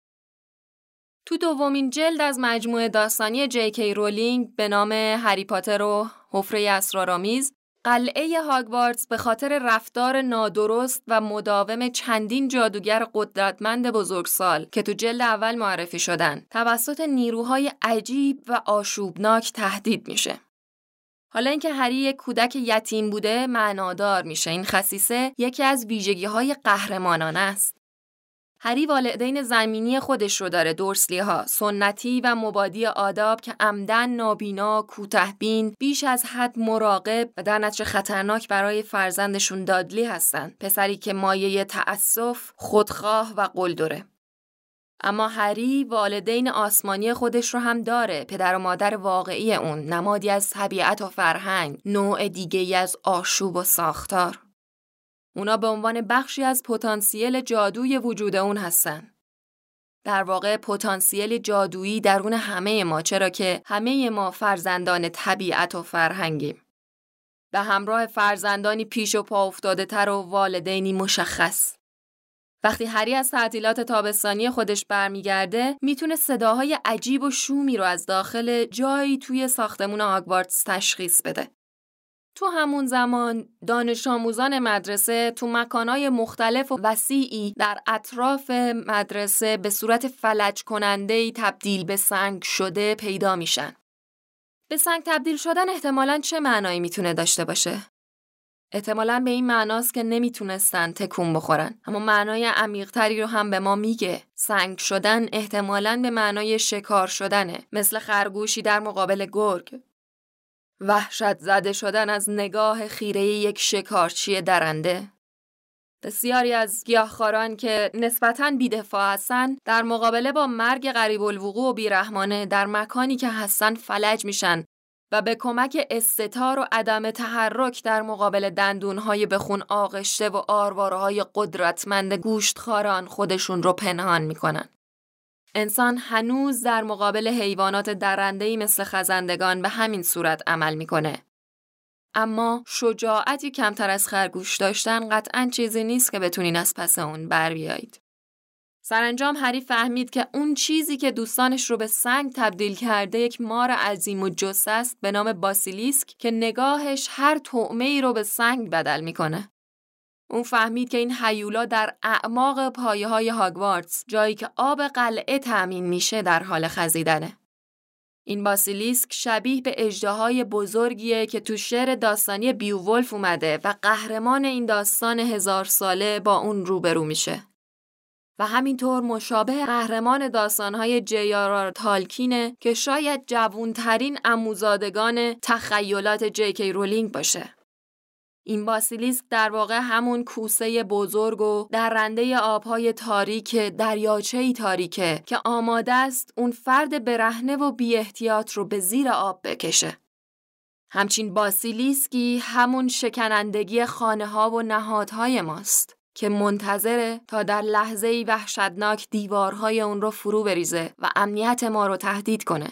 تو دومین جلد از مجموعه داستانی جی کی رولینگ به نام هری پاتر و حفره اسرارآمیز، قلعه هاگوارتس به خاطر رفتار نادرست و مداوم چندین جادوگر قدرتمند بزرگسال که تو جلد اول معرفی شدن، توسط نیروهای عجیب و آشوبناک تهدید میشه. حالا اینکه هری یک کودک یتیم بوده معنادار میشه. این خصیصه یکی از ویژگی‌های قهرمانانه است. هری والدین زمینی خودش رو داره، دورسلی ها، سنتی و مبادی آداب که عمدن نابینا، کوتاه‌بین، بیش از حد مراقب و در نتیجه خطرناک برای فرزندشون دادلی هستن. پسری که مایه تأسف، خودخواه و قلدره. اما هری والدین آسمانی خودش رو هم داره، پدر و مادر واقعی اون، نمادی از طبیعت و فرهنگ، نوع دیگه‌ای از آشوب و ساختار. اونا به عنوان بخشی از پتانسیل جادوی وجود اون هستن. در واقع پتانسیل جادویی درون همه ما، چرا که همه ما فرزندان طبیعت و فرهنگیم. به همراه فرزندانی پیش و پا افتاده تر و والدینی مشخص. وقتی هری از تعطیلات تابستانی خودش برمیگرده، میتونه صداهای عجیب و شومی رو از داخل جایی توی ساختمون هاگوارتس تشخیص بده. تو همون زمان دانش آموزان مدرسه تو مکانهای مختلف و وسیعی در اطراف مدرسه به صورت فلج کننده‌ای تبدیل به سنگ شده پیدا میشن. به سنگ تبدیل شدن احتمالاً چه معنایی میتونه داشته باشه؟ احتمالاً به این معناست که نمیتونستن تکون بخورن. اما معنای عمیق‌تری رو هم به ما میگه. سنگ شدن احتمالاً به معنای شکار شدنه، مثل خرگوشی در مقابل گرگ. وحشت زده شدن از نگاه خیره یک شکارچی درنده. بسیاری از گیاهخواران که نسبتاً بی‌دفاع هستن در مقابله با مرگ قریب الوقوع و بیرحمانه در مکانی که هستن فلج میشن و به کمک استتار و عدم تحرک در مقابل دندونهای به خون آغشته و آرواره‌های قدرتمند گوشتخواران خودشون رو پنهان میکنن. انسان هنوز در مقابل حیوانات درنده‌ای مثل خزندگان به همین صورت عمل میکنه. اما شجاعتی کمتر از خرگوش داشتن قطعاً چیزی نیست که بتونین از پس اون بر بیایید. سرانجام هری فهمید که اون چیزی که دوستانش رو به سنگ تبدیل کرده یک مار عظیم و جثه است به نام باسیلیسک که نگاهش هر طعمه‌ای رو به سنگ بدل میکنه. اون فهمید که این هیولا در اعماق پایه‌های هاگوارتس، جایی که آب قلعه تأمین میشه، در حال خزیدنه. این باسیلیسک شبیه به اژدهای بزرگیه که تو شعر داستانی بیوولف اومده و قهرمان این داستان هزار ساله با اون روبرو میشه. و همینطور مشابه قهرمان داستانهای جی آر آر تالکینه که شاید جوانترین عموزادگان تخیلات جی کی رولینگ باشه. این باسیلیسک در واقع همون کوسه بزرگ و درنده آبهای تاریک دریاچه‌ای تاریکه که آماده است اون فرد برهنه و بی احتیاط رو به زیر آب بکشه. همچین باسیلیسکی همون شکنندگی خانه‌ها و نهادهای ماست که منتظره تا در لحظه‌ای وحشتناک دیوارهای اون رو فرو بریزه و امنیت ما رو تهدید کنه.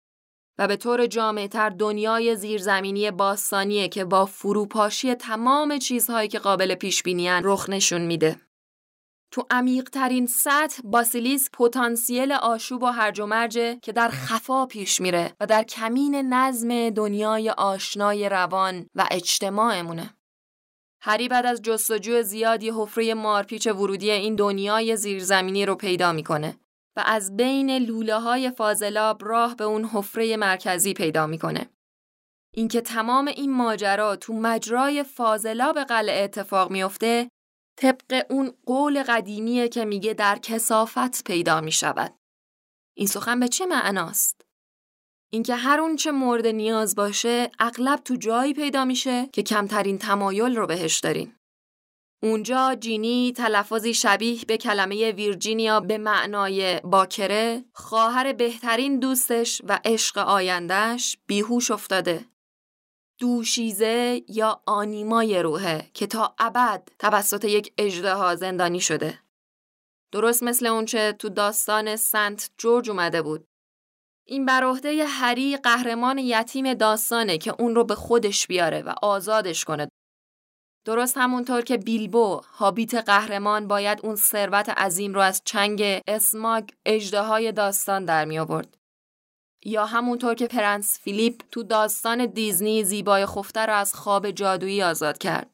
و به طور جامع‌تر دنیای زیرزمینی باستانیه که با فروپاشی تمام چیزهایی که قابل پیش‌بینی‌اند رخ نشون میده. تو عمیق‌ترین سطح باسیلیسک پتانسیل آشوب و هرج و مرجه که در خفا پیش میره و در کمین نظم دنیای آشنای روان و اجتماعمونه. هری بعد از جستجوی زیادی حفره مارپیچ ورودی این دنیای زیرزمینی رو پیدا میکنه و از بین لوله‌های فاضلاب راه به اون حفره مرکزی پیدا میکنه. اینکه تمام این ماجرا تو مجرای فاضلاب قلعه اتفاق میفته طبق اون قول قدیمیه که میگه در کثافت پیدا میشود. این سخن به چه معناست؟ اینکه هر اون چه مورد نیاز باشه اغلب تو جایی پیدا میشه که کمترین تمایل رو بهش دارین. اونجا جینی تلفظی شبیه به کلمه ویرجینیا به معنای باکره، خواهر بهترین دوستش و عشق آیندهش، بیهوش افتاده. دوشیزه یا آنیمای روحه که تا ابد توسط یک اژدها زندانی شده. درست مثل اون چه تو داستان سنت جورج اومده بود. این بر عهده هری قهرمان یتیم داستانه که اون رو به خودش بیاره و آزادش کنه. درست همونطور که بیلبو هابیت قهرمان باید اون ثروت عظیم رو از چنگ اسماگ اژدهای داستان در می آورد. یا همونطور که پرنس فیلیپ تو داستان دیزنی زیبای خفته رو از خواب جادویی آزاد کرد.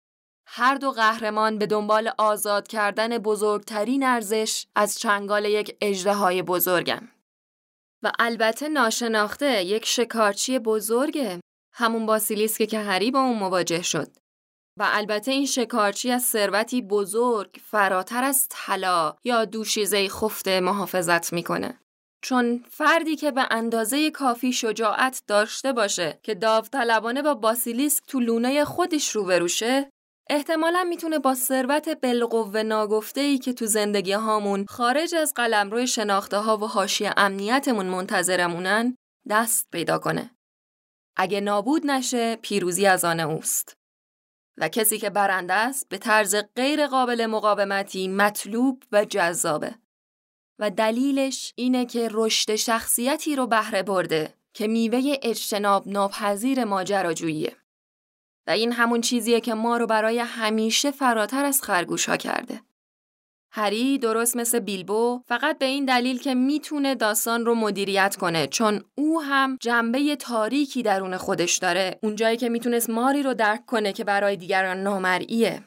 هر دو قهرمان به دنبال آزاد کردن بزرگترین ارزش از چنگال یک اژدهای بزرگن. و البته ناشناخته یک شکارچی بزرگه، همون باسیلیسک که هری با اون مواجه شد. و البته این شکارچی از ثروتی بزرگ فراتر از طلا یا دوشیزه خفته محافظت میکنه. چون فردی که به اندازه کافی شجاعت داشته باشه که داوطلبانه با باسیلیسک تو لونه خودش روبرو شه، احتمالاً میتونه با ثروت بالقوه ناگفته‌ای که تو زندگی هامون خارج از قلمرو شناخته ها و حاشیه امنیتمون منتظرمونن دست پیدا کنه. اگه نابود نشه پیروزی از آن اوست. و کسی که برنده است به طرز غیر قابل مقاومتی مطلوب و جذابه. و دلیلش اینه که رشد شخصیتی رو بهره برده که میوه اجتناب ناپذیر ماجراجوییه. و این همون چیزیه که ما رو برای همیشه فراتر از خرگوش ها کرده. هری درست مثل بیلبو فقط به این دلیل که میتونه داستان رو مدیریت کنه، چون او هم جنبه تاریکی درون خودش داره، اونجایی که میتونست ماری رو درک کنه که برای دیگران نامرئیه.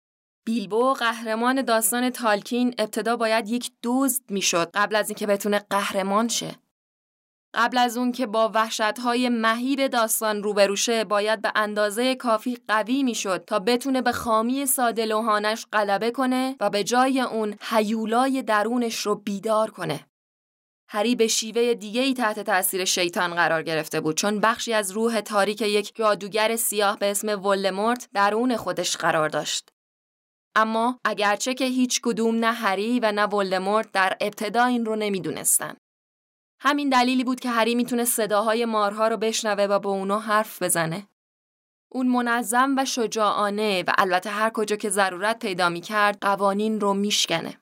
بیلبو قهرمان داستان تالکین ابتدا باید یک دزد میشد قبل از اینکه بتونه قهرمان شه. قبل از اون که با وحشت‌های مهیب داستان روبرو شه باید به اندازه کافی قوی میشد تا بتونه به خامی ساده لوحانش غلبه کنه و به جای اون هیولای درونش رو بیدار کنه. هری به شیوه دیگه‌ای تحت تأثیر شیطان قرار گرفته بود، چون بخشی از روح تاریک یک جادوگر سیاه به اسم ولدمورت درون خودش قرار داشت. اما اگرچه که هیچ کدوم نه هری و نه ولدمورت در ابتدا این رو نمیدونستن. همین دلیلی بود که هری میتونه صداهای مارها رو بشنوه و با اونا حرف بزنه. اون منظم و شجاعانه و البته هر کجا که ضرورت پیدا میکرد قوانین رو میشکنه.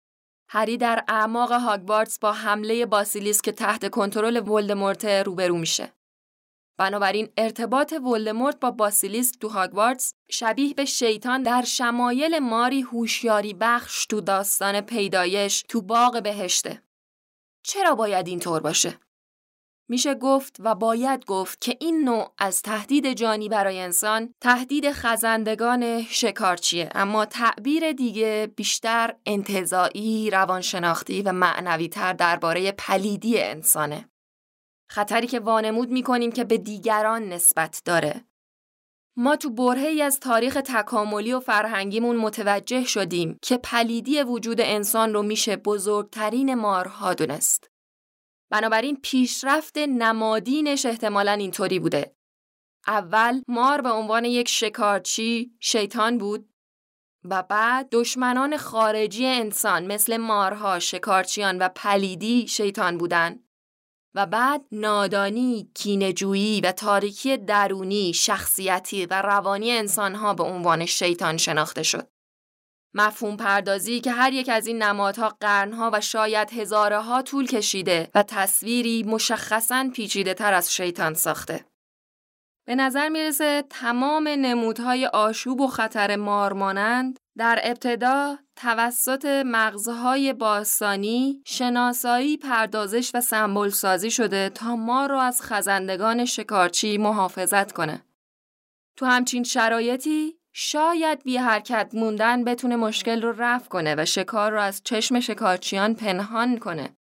هری در اعماق هاگوارتس با حمله باسیلیسک که تحت کنترل ولدمورت روبرو میشه. بنابراین ارتباط ولدمورت با باسیلیسک تو هاگوارتس شبیه به شیطان در شمایل ماری هوشیاری بخش تو داستان پیدایش تو باغ بهشته. چرا باید اینطور باشه؟ میشه گفت و باید گفت که این نوع از تهدید جانی برای انسان تهدید خزندگان شکارچیه، اما تعبیر دیگه بیشتر انتزاعی، روانشناختی و معنوی تر درباره پلیدی انسانه. خطری که وانمود میکنیم که به دیگران نسبت داره. ما تو برهه‌ای از تاریخ تکاملی و فرهنگیمون متوجه شدیم که پلیدی وجود انسان رو میشه بزرگترین مارها دونست. بنابراین پیشرفت نمادینش احتمالاً اینطوری بوده. اول مار به عنوان یک شکارچی شیطان بود و بعد دشمنان خارجی انسان مثل مارها، شکارچیان و پلیدی شیطان بودن و بعد نادانی، کینه‌جویی و تاریکی درونی، شخصیتی و روانی انسانها به عنوان شیطان شناخته شد. مفهوم پردازی که هر یک از این نمادها قرنها و شاید هزاره ها طول کشیده و تصویری مشخصاً پیچیده تر از شیطان ساخته. به نظر میرسه تمام نمودهای آشوب و خطر مارمانند در ابتدا توسط مغزهای باستانی شناسایی، پردازش و سمبل سازی شده تا ما رو از خزندگان شکارچی محافظت کنه. تو همچین شرایطی شاید بی حرکت موندن بتونه مشکل رو رفع کنه و شکار رو از چشم شکارچیان پنهان کنه.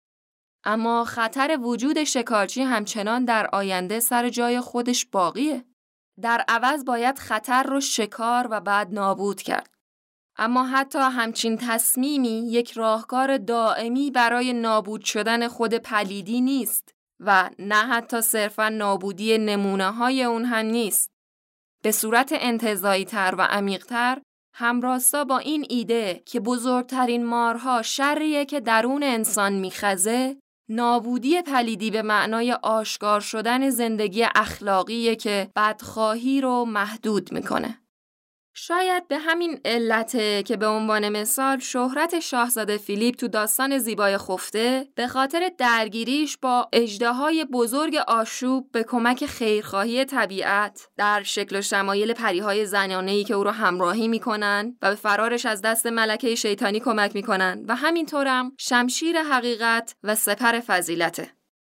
اما خطر وجود شکارچی همچنان در آینده سر جای خودش باقیه. در عوض باید خطر رو شکار و بعد نابود کرد. اما حتی همچین تصمیمی یک راهکار دائمی برای نابود شدن خود پلیدی نیست و نه حتی صرفاً نابودی نمونه‌های اون هم نیست. به صورت انتزاعی تر و عمیق تر همراستا با این ایده که بزرگترین مارها شریه که درون انسان میخزه، نابودی پلیدی به معنای آشکار شدن زندگی اخلاقیه که بدخواهی رو محدود میکنه. شاید به همین علته که به عنوان مثال شهرت شاهزاده فیلیپ تو داستان زیبای خفته به خاطر درگیریش با اژدهای بزرگ آشوب به کمک خیرخواهی طبیعت در شکل و شمایل پریهای زنانه‌ای که او رو همراهی میکنن و به فرارش از دست ملکه شیطانی کمک میکنن و همینطورم شمشیر حقیقت و سپر فضیلته.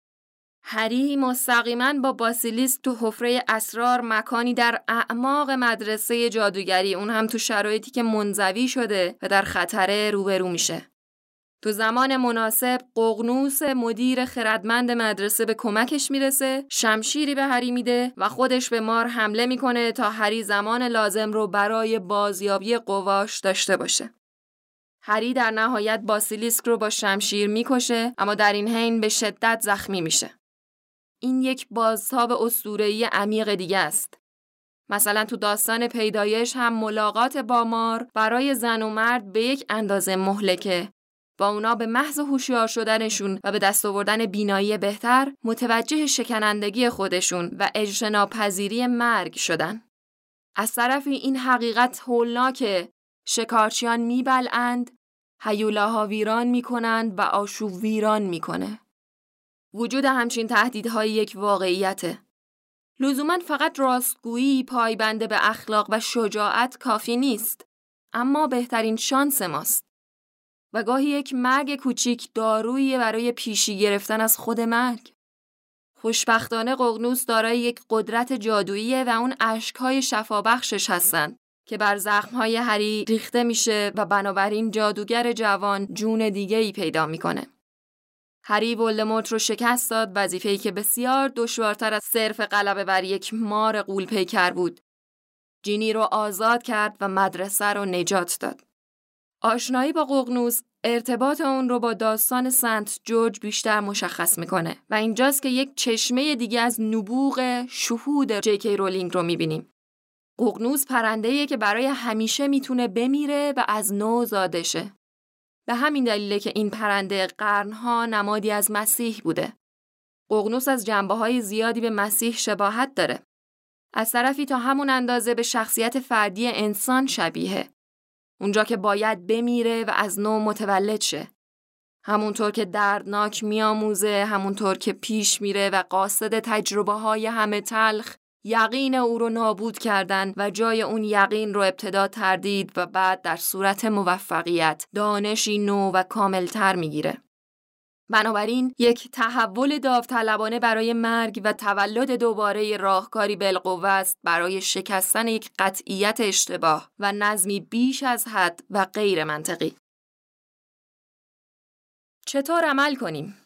هری مستقیما با باسیلیسک تو حفره اسرار، مکانی در اعماق مدرسه جادوگری، اون هم تو شرایطی که منزوی شده و در خطر روبرو میشه. تو زمان مناسب ققنوس مدیر خردمند مدرسه به کمکش میرسه، شمشیری به هری میده و خودش به مار حمله میکنه تا هری زمان لازم رو برای بازیابی قواش داشته باشه. هری در نهایت باسیلیسک رو با شمشیر میکشه، اما در این حین به شدت زخمی میشه. این یک بازتاب اسطوره‌ای عمیق دیگه است. مثلا تو داستان پیدایش هم ملاقات با مار برای زن و مرد به یک اندازه مهلکه. با اونا به محض هوشیار شدنشون و به دست آوردن بینایی بهتر متوجه شکنندگی خودشون و اجتناب‌پذیری مرگ شدن. از طرفی این حقیقت هولناکه، شکارچیان میبلعند، هیولاها ویران میکنند و آشوب ویران میکنه. وجود همچین تهدیدهای یک واقعیته. لزوماً فقط راستگویی پایبند به اخلاق و شجاعت کافی نیست، اما بهترین شانس ماست. و گاهی یک مرگ کوچیک دارویی برای پیشی گرفتن از خود مرگ. خوشبختانه ققنوس دارای یک قدرت جادوییه و اون اشک‌های شفابخشش هستن که بر زخم‌های هری ریخته میشه و بنابراین جادوگر جوان جون دیگه‌ای پیدا میکنه. هری ولدمورت رو شکست داد، وظیفه‌ای که بسیار دشوارتر از صرف غلبه بر یک مار غول‌پیکر بود. جینی رو آزاد کرد و مدرسه رو نجات داد. آشنایی با ققنوس ارتباط اون رو با داستان سنت جورج بیشتر مشخص میکنه و اینجاست که یک چشمه دیگه از نبوغ شهود جی کی رولینگ رو میبینیم. ققنوس پرنده‌ایه که برای همیشه میتونه بمیره و از نو زاده شه. به همین دلیله که این پرنده قرنها نمادی از مسیح بوده. ققنوس از جنبه‌های زیادی به مسیح شباهت داره. از طرفی تا همون اندازه به شخصیت فردی انسان شبیه. اونجا که باید بمیره و از نو متولد شه. همونطور که دردناک میاموزه، همونطور که پیش میره و قاصد تجربه‌های همه تلخ، یقین او رو نابود کردن و جای اون یقین رو ابتدا تردید و بعد در صورت موفقیت دانشی نو و کاملتر میگیره. بنابراین یک تحول داوطلبانه برای مرگ و تولد دوباره راهکاری بالقوه است برای شکستن یک قطعیت اشتباه و نظمی بیش از حد و غیر منطقی. چطور عمل کنیم؟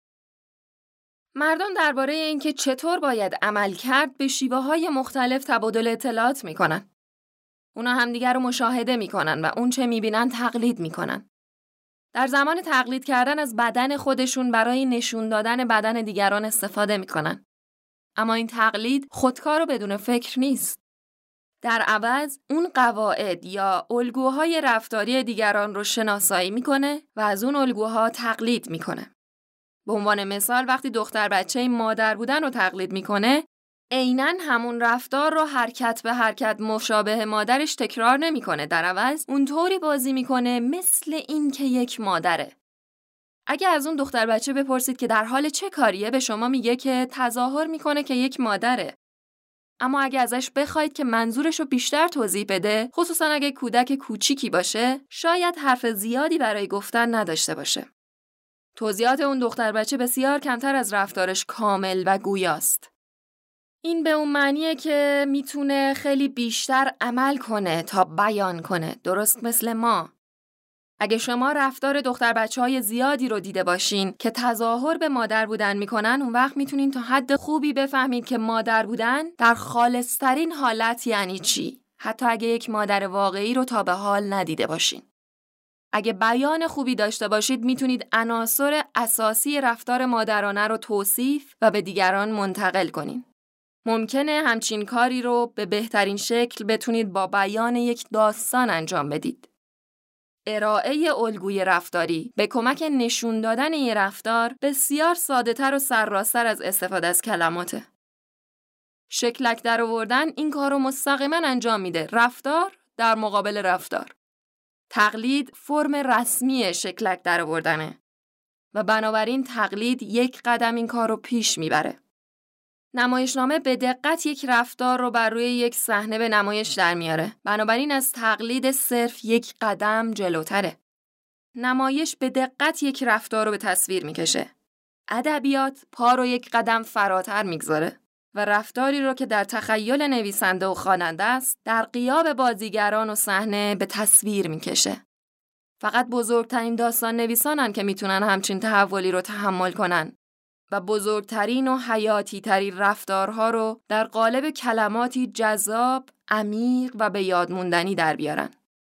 مردم درباره اینکه چطور باید عمل کرد به شیوه‌های مختلف تبادل اطلاعات میکنن. اونا همدیگر رو مشاهده میکنن و اون چه میبینن تقلید میکنن. در زمان تقلید کردن از بدن خودشون برای نشون دادن بدن دیگران استفاده میکنن. اما این تقلید خودکار و بدون فکر نیست. در عوض اون قواعد یا الگوهای رفتاری دیگران رو شناسایی میکنه و از اون الگوها تقلید میکنه. به عنوان مثال وقتی دختر بچه مادر بودن رو تقلید میکنه، عیناً همون رفتار رو حرکت به حرکت مشابه مادرش تکرار نمیکنه. در عوض اونطوری بازی میکنه مثل این که یک مادره. اگه از اون دختر بچه بپرسید که در حال چه کاریه، به شما میگه که تظاهر میکنه که یک مادره. اما اگه ازش بخواید که منظورش رو بیشتر توضیح بده، خصوصاً اگه کودک کوچیکی باشه، شاید حرف زیادی برای گفتن نداشته باشه. توضیحات اون دختر بچه بسیار کمتر از رفتارش کامل و گویاست. این به اون معنیه که میتونه خیلی بیشتر عمل کنه تا بیان کنه، درست مثل ما. اگه شما رفتار دختر بچه‌های زیادی رو دیده باشین که تظاهر به مادر بودن میکنن، اون وقت میتونین تا حد خوبی بفهمید که مادر بودن در خالص‌ترین حالت یعنی چی، حتی اگه یک مادر واقعی رو تا به حال ندیده باشین. اگه بیان خوبی داشته باشید میتونید عناصر اساسی رفتار مادرانه رو توصیف و به دیگران منتقل کنین. ممکنه همچین کاری رو به بهترین شکل بتونید با بیان یک داستان انجام بدید. ارائه الگوی رفتاری به کمک نشون دادن این رفتار بسیار ساده‌تر و سرراست‌تر از استفاده از کلماته. شکلک در آوردن این کار رو مستقیما انجام میده، رفتار در مقابل رفتار. تقلید فرم رسمی شکلک در آوردنه و بنابراین تقلید یک قدم این کار رو پیش میبره. نمایشنامه به دقت یک رفتار رو بر روی یک صحنه به نمایش در میاره. بنابراین از تقلید صرف یک قدم جلوتره. نمایش به دقت یک رفتار رو به تصویر میکشه. ادبیات پا رو یک قدم فراتر میگذاره و رفتاری رو که در تخیل نویسنده و خواننده است، در غیاب بازیگران و صحنه به تصویر میکشه. فقط بزرگترین داستان نویسانن که میتونن همچین تحولی رو تحمل کنن و بزرگترین و حیاتی ترین رفتارها رو در قالب کلماتی جذاب، عمیق و به یاد موندنی در بیارن.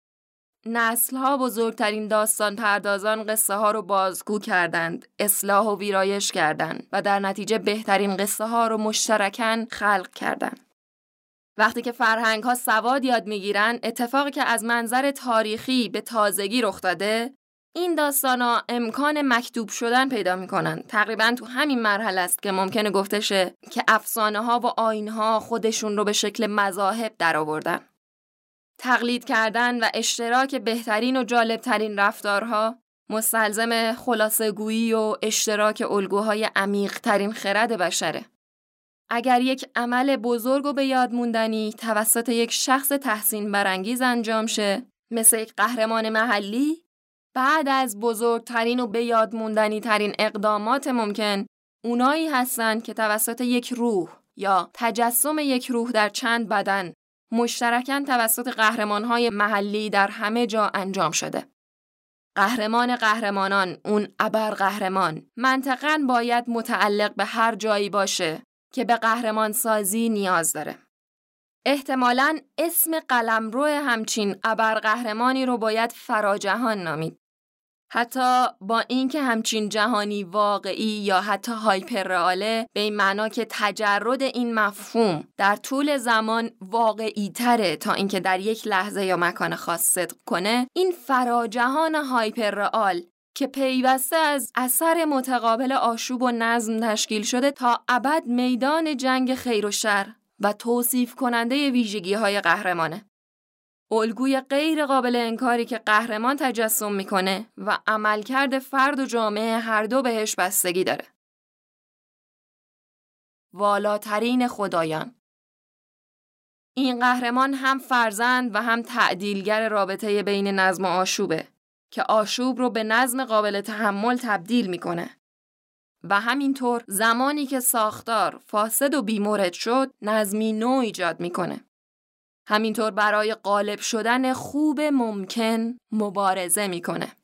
نسل‌ها بزرگترین داستان پردازان قصه ها رو بازگو کردند، اصلاح و ویرایش کردند و در نتیجه بهترین قصه ها رو مشترکاً خلق کردند. وقتی که فرهنگ ها سواد یاد میگیرن، اتفاقی که از منظر تاریخی به تازگی رخ داده، این داستانا امکان مکتوب شدن پیدا میکنن. تقریباً تو همین مرحله است که ممکنه گفته شه که افسانه ها و آیین ها خودشون رو به شکل مذاهب در آوردن. تقلید کردن و اشتراک بهترین و جالبترین رفتارها مستلزم خلاصه گویی و اشتراک الگوهای عمیق ترین خرد بشره. اگر یک عمل بزرگ و به یاد موندنی توسط یک شخص تحسین برانگیز انجام شه، مثل یک قهرمان محلی، بعد از بزرگترین و به یاد موندنی ترین اقدامات ممکن، اونایی هستن که توسط یک روح یا تجسم یک روح در چند بدن مشترکاً توسط قهرمان‌های محلی در همه جا انجام شده. قهرمان قهرمانان، اون ابر قهرمان، منطقاً باید متعلق به هر جایی باشه که به قهرمان سازی نیاز داره. احتمالاً اسم قلمرو همچین ابر قهرمانی رو باید فراجهان نامید. حتی با اینکه همچین جهانی واقعی یا حتی هایپر رئاله، به این معنا که تجرد این مفهوم در طول زمان واقعی تره تا اینکه در یک لحظه یا مکان خاص صدق کنه، این فراجهان هایپر رئال که پیوسته از اثر متقابل آشوب و نظم تشکیل شده تا ابد میدان جنگ خیر و شر و توصیف کننده ویژگی های قهرمانه. الگوی غیر قابل انکاری که قهرمان تجسم میکنه و عملکرد فرد و جامعه هر دو بهش بستگی داره. والاترین خدایان. این قهرمان هم فرزند و هم تعدیلگر رابطه بین نظم و آشوبه که آشوب رو به نظم قابل تحمل تبدیل میکنه و همینطور زمانی که ساختار فاسد و بیمورد شد نظمی نو ایجاد میکنه. همینطور برای غالب شدن خوب ممکن مبارزه میکنه.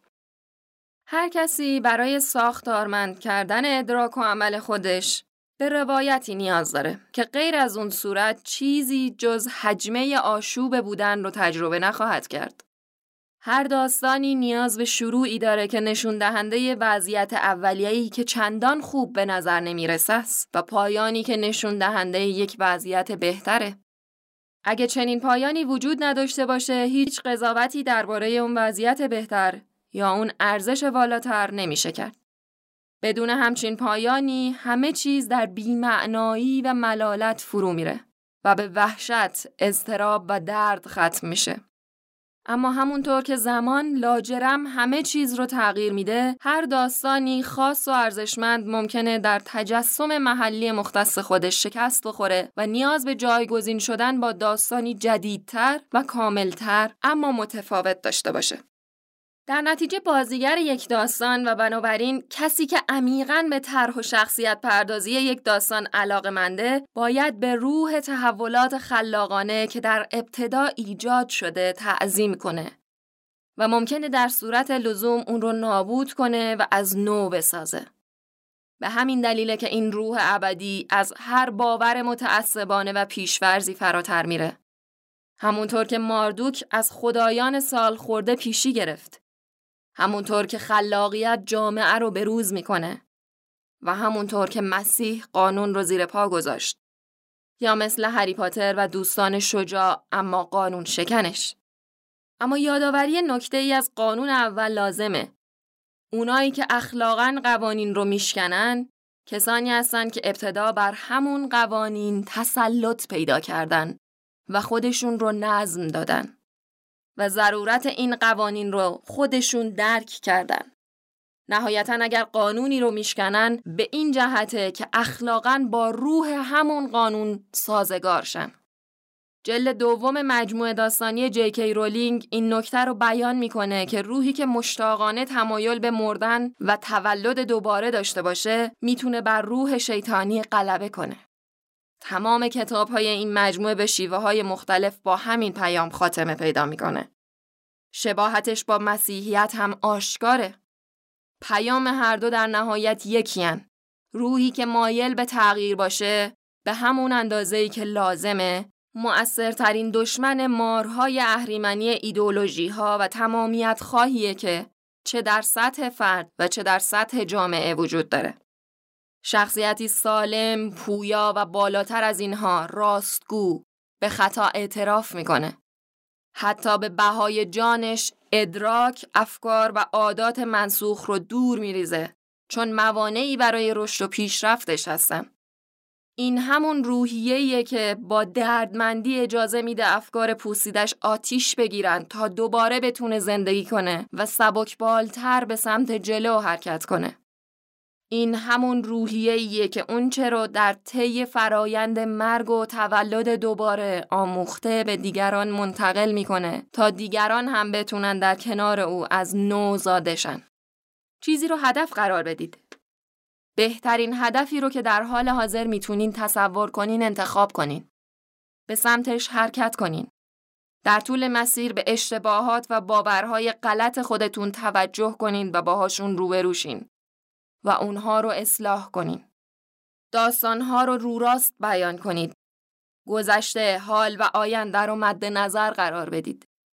هر کسی برای ساختارمند کردن ادراک و عمل خودش به روایتی نیاز داره که غیر از اون صورت چیزی جز حجمه آشوب بودن رو تجربه نخواهد کرد. هر داستانی نیاز به شروعی داره که نشون دهنده وضعیت اولیه‌ای که چندان خوب به نظر نمیرسه است و پایانی که نشون دهنده یک وضعیت بهتره. اگه چنین پایانی وجود نداشته باشه، هیچ قضاوتی درباره اون وضعیت بهتر یا اون ارزش والاتر نمیشه کرد. بدون همچین پایانی همه چیز در بی‌معنایی و ملالت فرو میره و به وحشت، اضطراب و درد ختم میشه. اما همونطور که زمان لاجرم همه چیز رو تغییر میده، هر داستانی خاص و ارزشمند ممکنه در تجسم محلی مختص خودش شکست بخوره و نیاز به جایگزین شدن با داستانی جدیدتر و کاملتر اما متفاوت داشته باشه. در نتیجه بازیگر یک داستان و بنابراین کسی که عمیقاً به طرح و شخصیت پردازی یک داستان علاقه‌منده باید به روح تحولات خلاقانه که در ابتدا ایجاد شده تعظیم کنه و ممکنه در صورت لزوم اون رو نابود کنه و از نو بسازه. به همین دلیله که این روح ابدی از هر باور متعصبانه و پیش‌فرضی فراتر میره. همونطور که ماردوک از خدایان سال خورده پیشی گرفت. همونطور که خلاقیت جامعه رو بروز میکنه و همونطور که مسیح قانون رو زیر پا گذاشت، یا مثل هری پاتر و دوستان شجاع اما قانون شکنش. اما یادآوری نکته ای از قانون اول لازمه. اونایی که اخلاقاً قوانین رو میشکنن کسانی هستن که ابتدا بر همون قوانین تسلط پیدا کردن و خودشون رو نظم دادن و ضرورت این قوانین رو خودشون درک کردن. نهایتاً اگر قانونی رو میشکنن به این جهته که اخلاقاً با روح همون قانون سازگار شن. جلد دوم مجموعه داستانی جی کی رولینگ این نکته رو بیان میکنه که روحی که مشتاقانه تمایل به مردن و تولد دوباره داشته باشه میتونه بر روح شیطانی غلبه کنه. تمام کتاب‌های این مجموعه به شیوه‌های مختلف با همین پیام خاتمه پیدا میکنه. شباهتش با مسیحیت هم آشکاره. پیام هر دو در نهایت یکی‌اند. روحی که مایل به تغییر باشه به همون اندازه‌ای که لازمه، مؤثرترین دشمن مارهای اهریمنی ایدئولوژی‌ها و تمامیت خواهیه که چه در سطح فرد و چه در سطح جامعه وجود داره. شخصیتی سالم، پویا و بالاتر از اینها راستگو به خطا اعتراف میکنه. حتی به بهای جانش ادراک، افکار و عادات منسوخ رو دور میریزه چون موانعی برای رشد و پیشرفتش هستن. این همون روحیه‌ایه که با دردمندی اجازه میده افکار پوسیدش آتیش بگیرن تا دوباره بتونه زندگی کنه و سبکبالتر به سمت جلو حرکت کنه. این همون روحیه‌ایه که اون چه رو در طی فرایند مرگ و تولد دوباره آموخته به دیگران منتقل میکنه تا دیگران هم بتونن در کنار او از نو زاده شن. چیزی رو هدف قرار بدید. بهترین هدفی رو که در حال حاضر میتونین تصور کنین انتخاب کنین. به سمتش حرکت کنین. در طول مسیر به اشتباهات و باورهای غلط خودتون توجه کنین و باهاشون روبرو شین و اونها رو اصلاح کنین. داستانها رو رو راست بیان کنید. گذشته، حال و آینده رو مد نظر قرار بدید.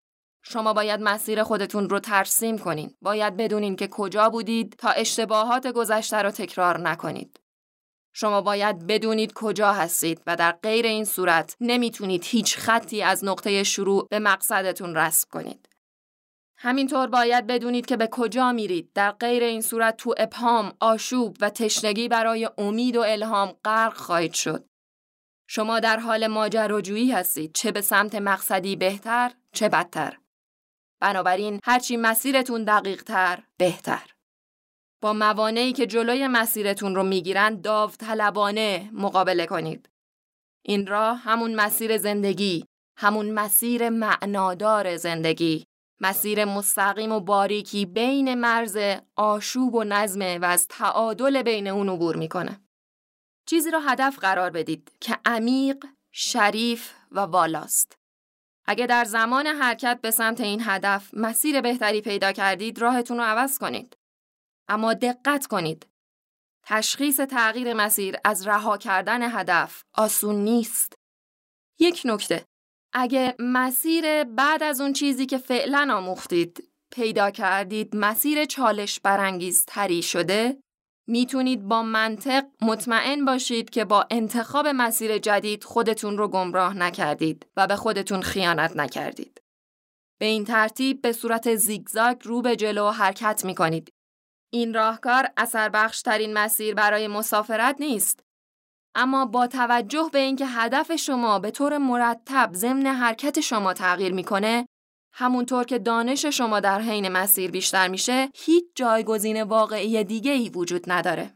شما باید مسیر خودتون رو ترسیم کنین. باید بدونین که کجا بودید تا اشتباهات گذشته رو تکرار نکنید. شما باید بدونید کجا هستید و در غیر این صورت نمیتونید هیچ خطی از نقطه شروع به مقصدتون رسم کنید. همینطور باید بدونید که به کجا میرید. در غیر این صورت تو ابهام، آشوب و تشنگی برای امید و الهام غرق خواهید شد. شما در حال ماجراجویی هستید، چه به سمت مقصدی بهتر، چه بدتر. بنابراین هرچی مسیرتون دقیق تر، بهتر. با موانعی که جلوی مسیرتون رو میگیرن داوطلبانه مقابله کنید. این راه همون مسیر زندگی، همون مسیر معنادار زندگی، مسیر مستقیم و باریکی بین مرز آشوب و نظمه و از تعادل بین اون عبور میکنه. چیزی رو هدف قرار بدید که عمیق، شریف و والاست. اگه در زمان حرکت به سمت این هدف مسیر بهتری پیدا کردید، راهتون رو عوض کنید. اما دقت کنید. تشخیص تغییر مسیر از رها کردن هدف آسون نیست. یک نکته. اگه مسیر بعد از اون چیزی که فعلا آموختید پیدا کردید مسیر چالش برانگیز تری شده، میتونید با منطق مطمئن باشید که با انتخاب مسیر جدید خودتون رو گمراه نکردید و به خودتون خیانت نکردید. به این ترتیب به صورت زیگزاگ رو به جلو حرکت میکنید. این راهکار اثر بخش ترین مسیر برای مسافرت نیست. اما با توجه به اینکه هدف شما به طور مرتب ضمن حرکت شما تغییر میکنه، همونطور که دانش شما در حین مسیر بیشتر میشه، هیچ جایگزین واقعی دیگه ای وجود نداره.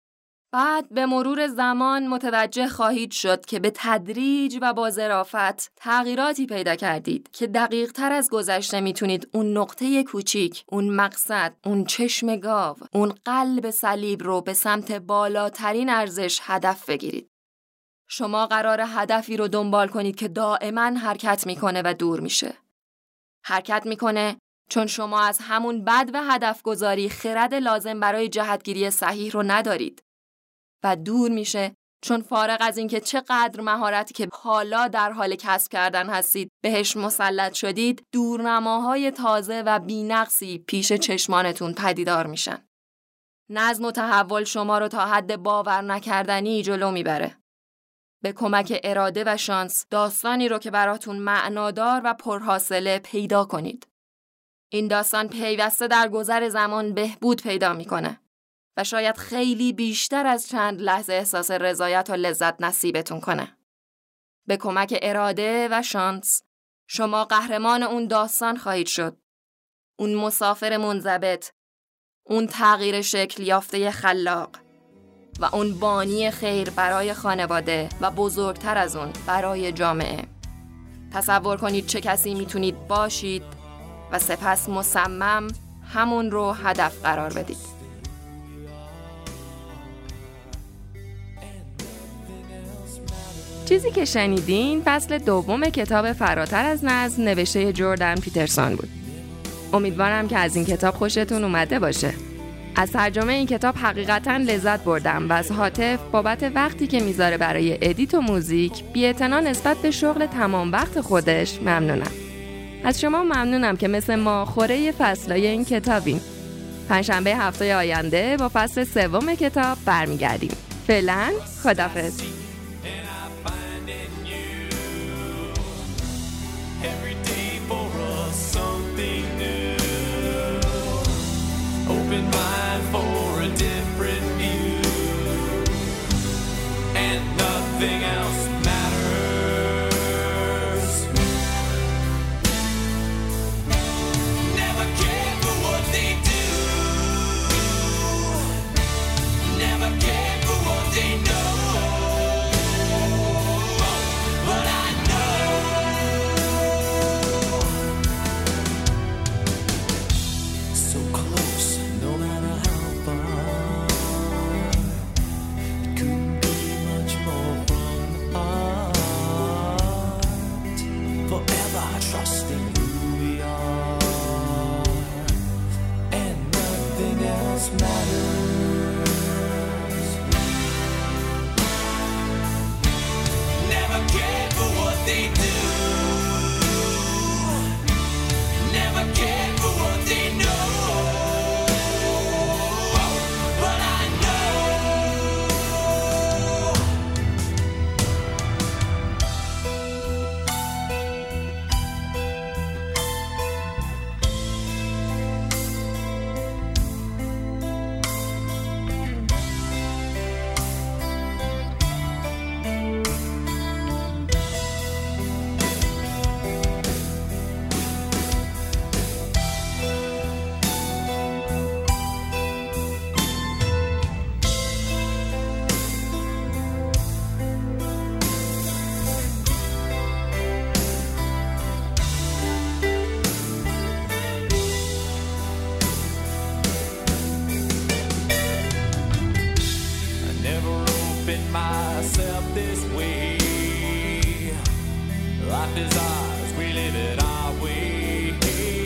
بعد به مرور زمان متوجه خواهید شد که به تدریج و با ظرافت تغییراتی پیدا کردید که دقیق تر از گذشته میتونید اون نقطه کوچیک، اون مقصد، اون چشم گاو، اون قلب صلیب رو به سمت بالاترین ارزش هدف بگیرید. شما قراره هدفی رو دنبال کنید که دائما حرکت میکنه و دور میشه. حرکت میکنه چون شما از همون بد و هدف گذاری خرد لازم برای جهتگیری صحیح رو ندارید. و دور میشه چون فارغ از اینکه چقدر مهارتی که حالا در حال کسب کردن هستید بهش مسلط شدید، دورنماهای تازه و بی‌نقصی پیش چشمانتون پدیدار میشن. نظم و تحول شما رو تا حد باور نکردنی جلو میبره. به کمک اراده و شانس داستانی رو که براتون معنادار و پرحاصله پیدا کنید. این داستان پیوسته در گذر زمان بهبود پیدا میکنه و شاید خیلی بیشتر از چند لحظه احساس رضایت و لذت نصیبتون کنه. به کمک اراده و شانس شما قهرمان اون داستان خواهید شد. اون مسافر منضبط، اون تغییر شکل یافته خلاق و اون بانی خیر برای خانواده و بزرگتر از اون برای جامعه. تصور کنید چه کسی میتونید باشید و سپس مصمم همون رو هدف قرار بدید. چیزی که شنیدین فصل دوم کتاب فراتر از نظم نوشته جردن پیترسون بود. امیدوارم که از این کتاب خوشتون اومده باشه. از ترجمه این کتاب حقیقتاً لذت بردم و از حاطف بابت وقتی که میذاره برای ادیت و موزیک بی‌اعتنا نسبت به شغل تمام وقت خودش ممنونم. از شما ممنونم که مثل ما خوره فصلای این کتابین. پنجشنبه هفته آینده با فصل سوم کتاب برمیگردیم. فعلا خداحافظ. Every day for us something new. Open mind for a different view. And nothing else matters. Never care for what they do. Never care for what they know. But I matters. Never care for what they do. keeping myself this way. Life is ours, we live it our way.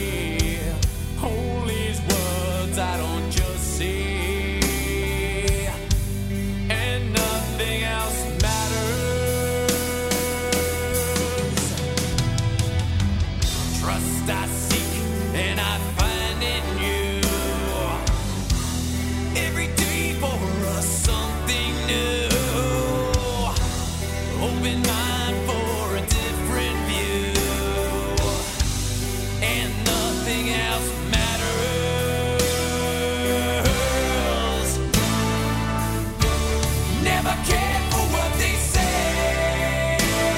All these words I don't just say, and nothing else matters. Trust I seek and I find in you. Every day for us something new. Open mind for a different view, and nothing else matters. Never cared for what they say,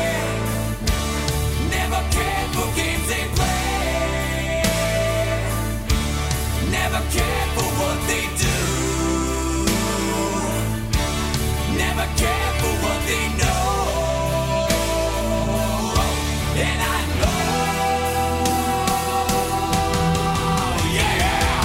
never cared for games they play, never cared for what they do, never cared for what they know. And I know, yeah.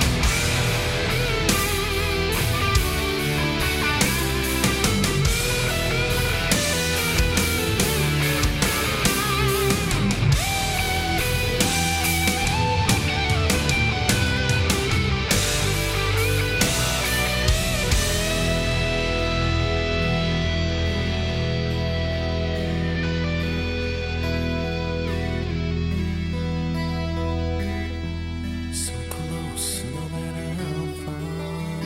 So close, no matter how far.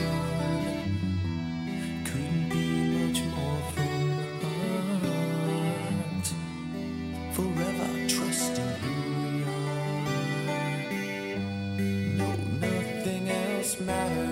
Couldn't be much more from the heart. Forever trusting who we are. No, nothing else matters.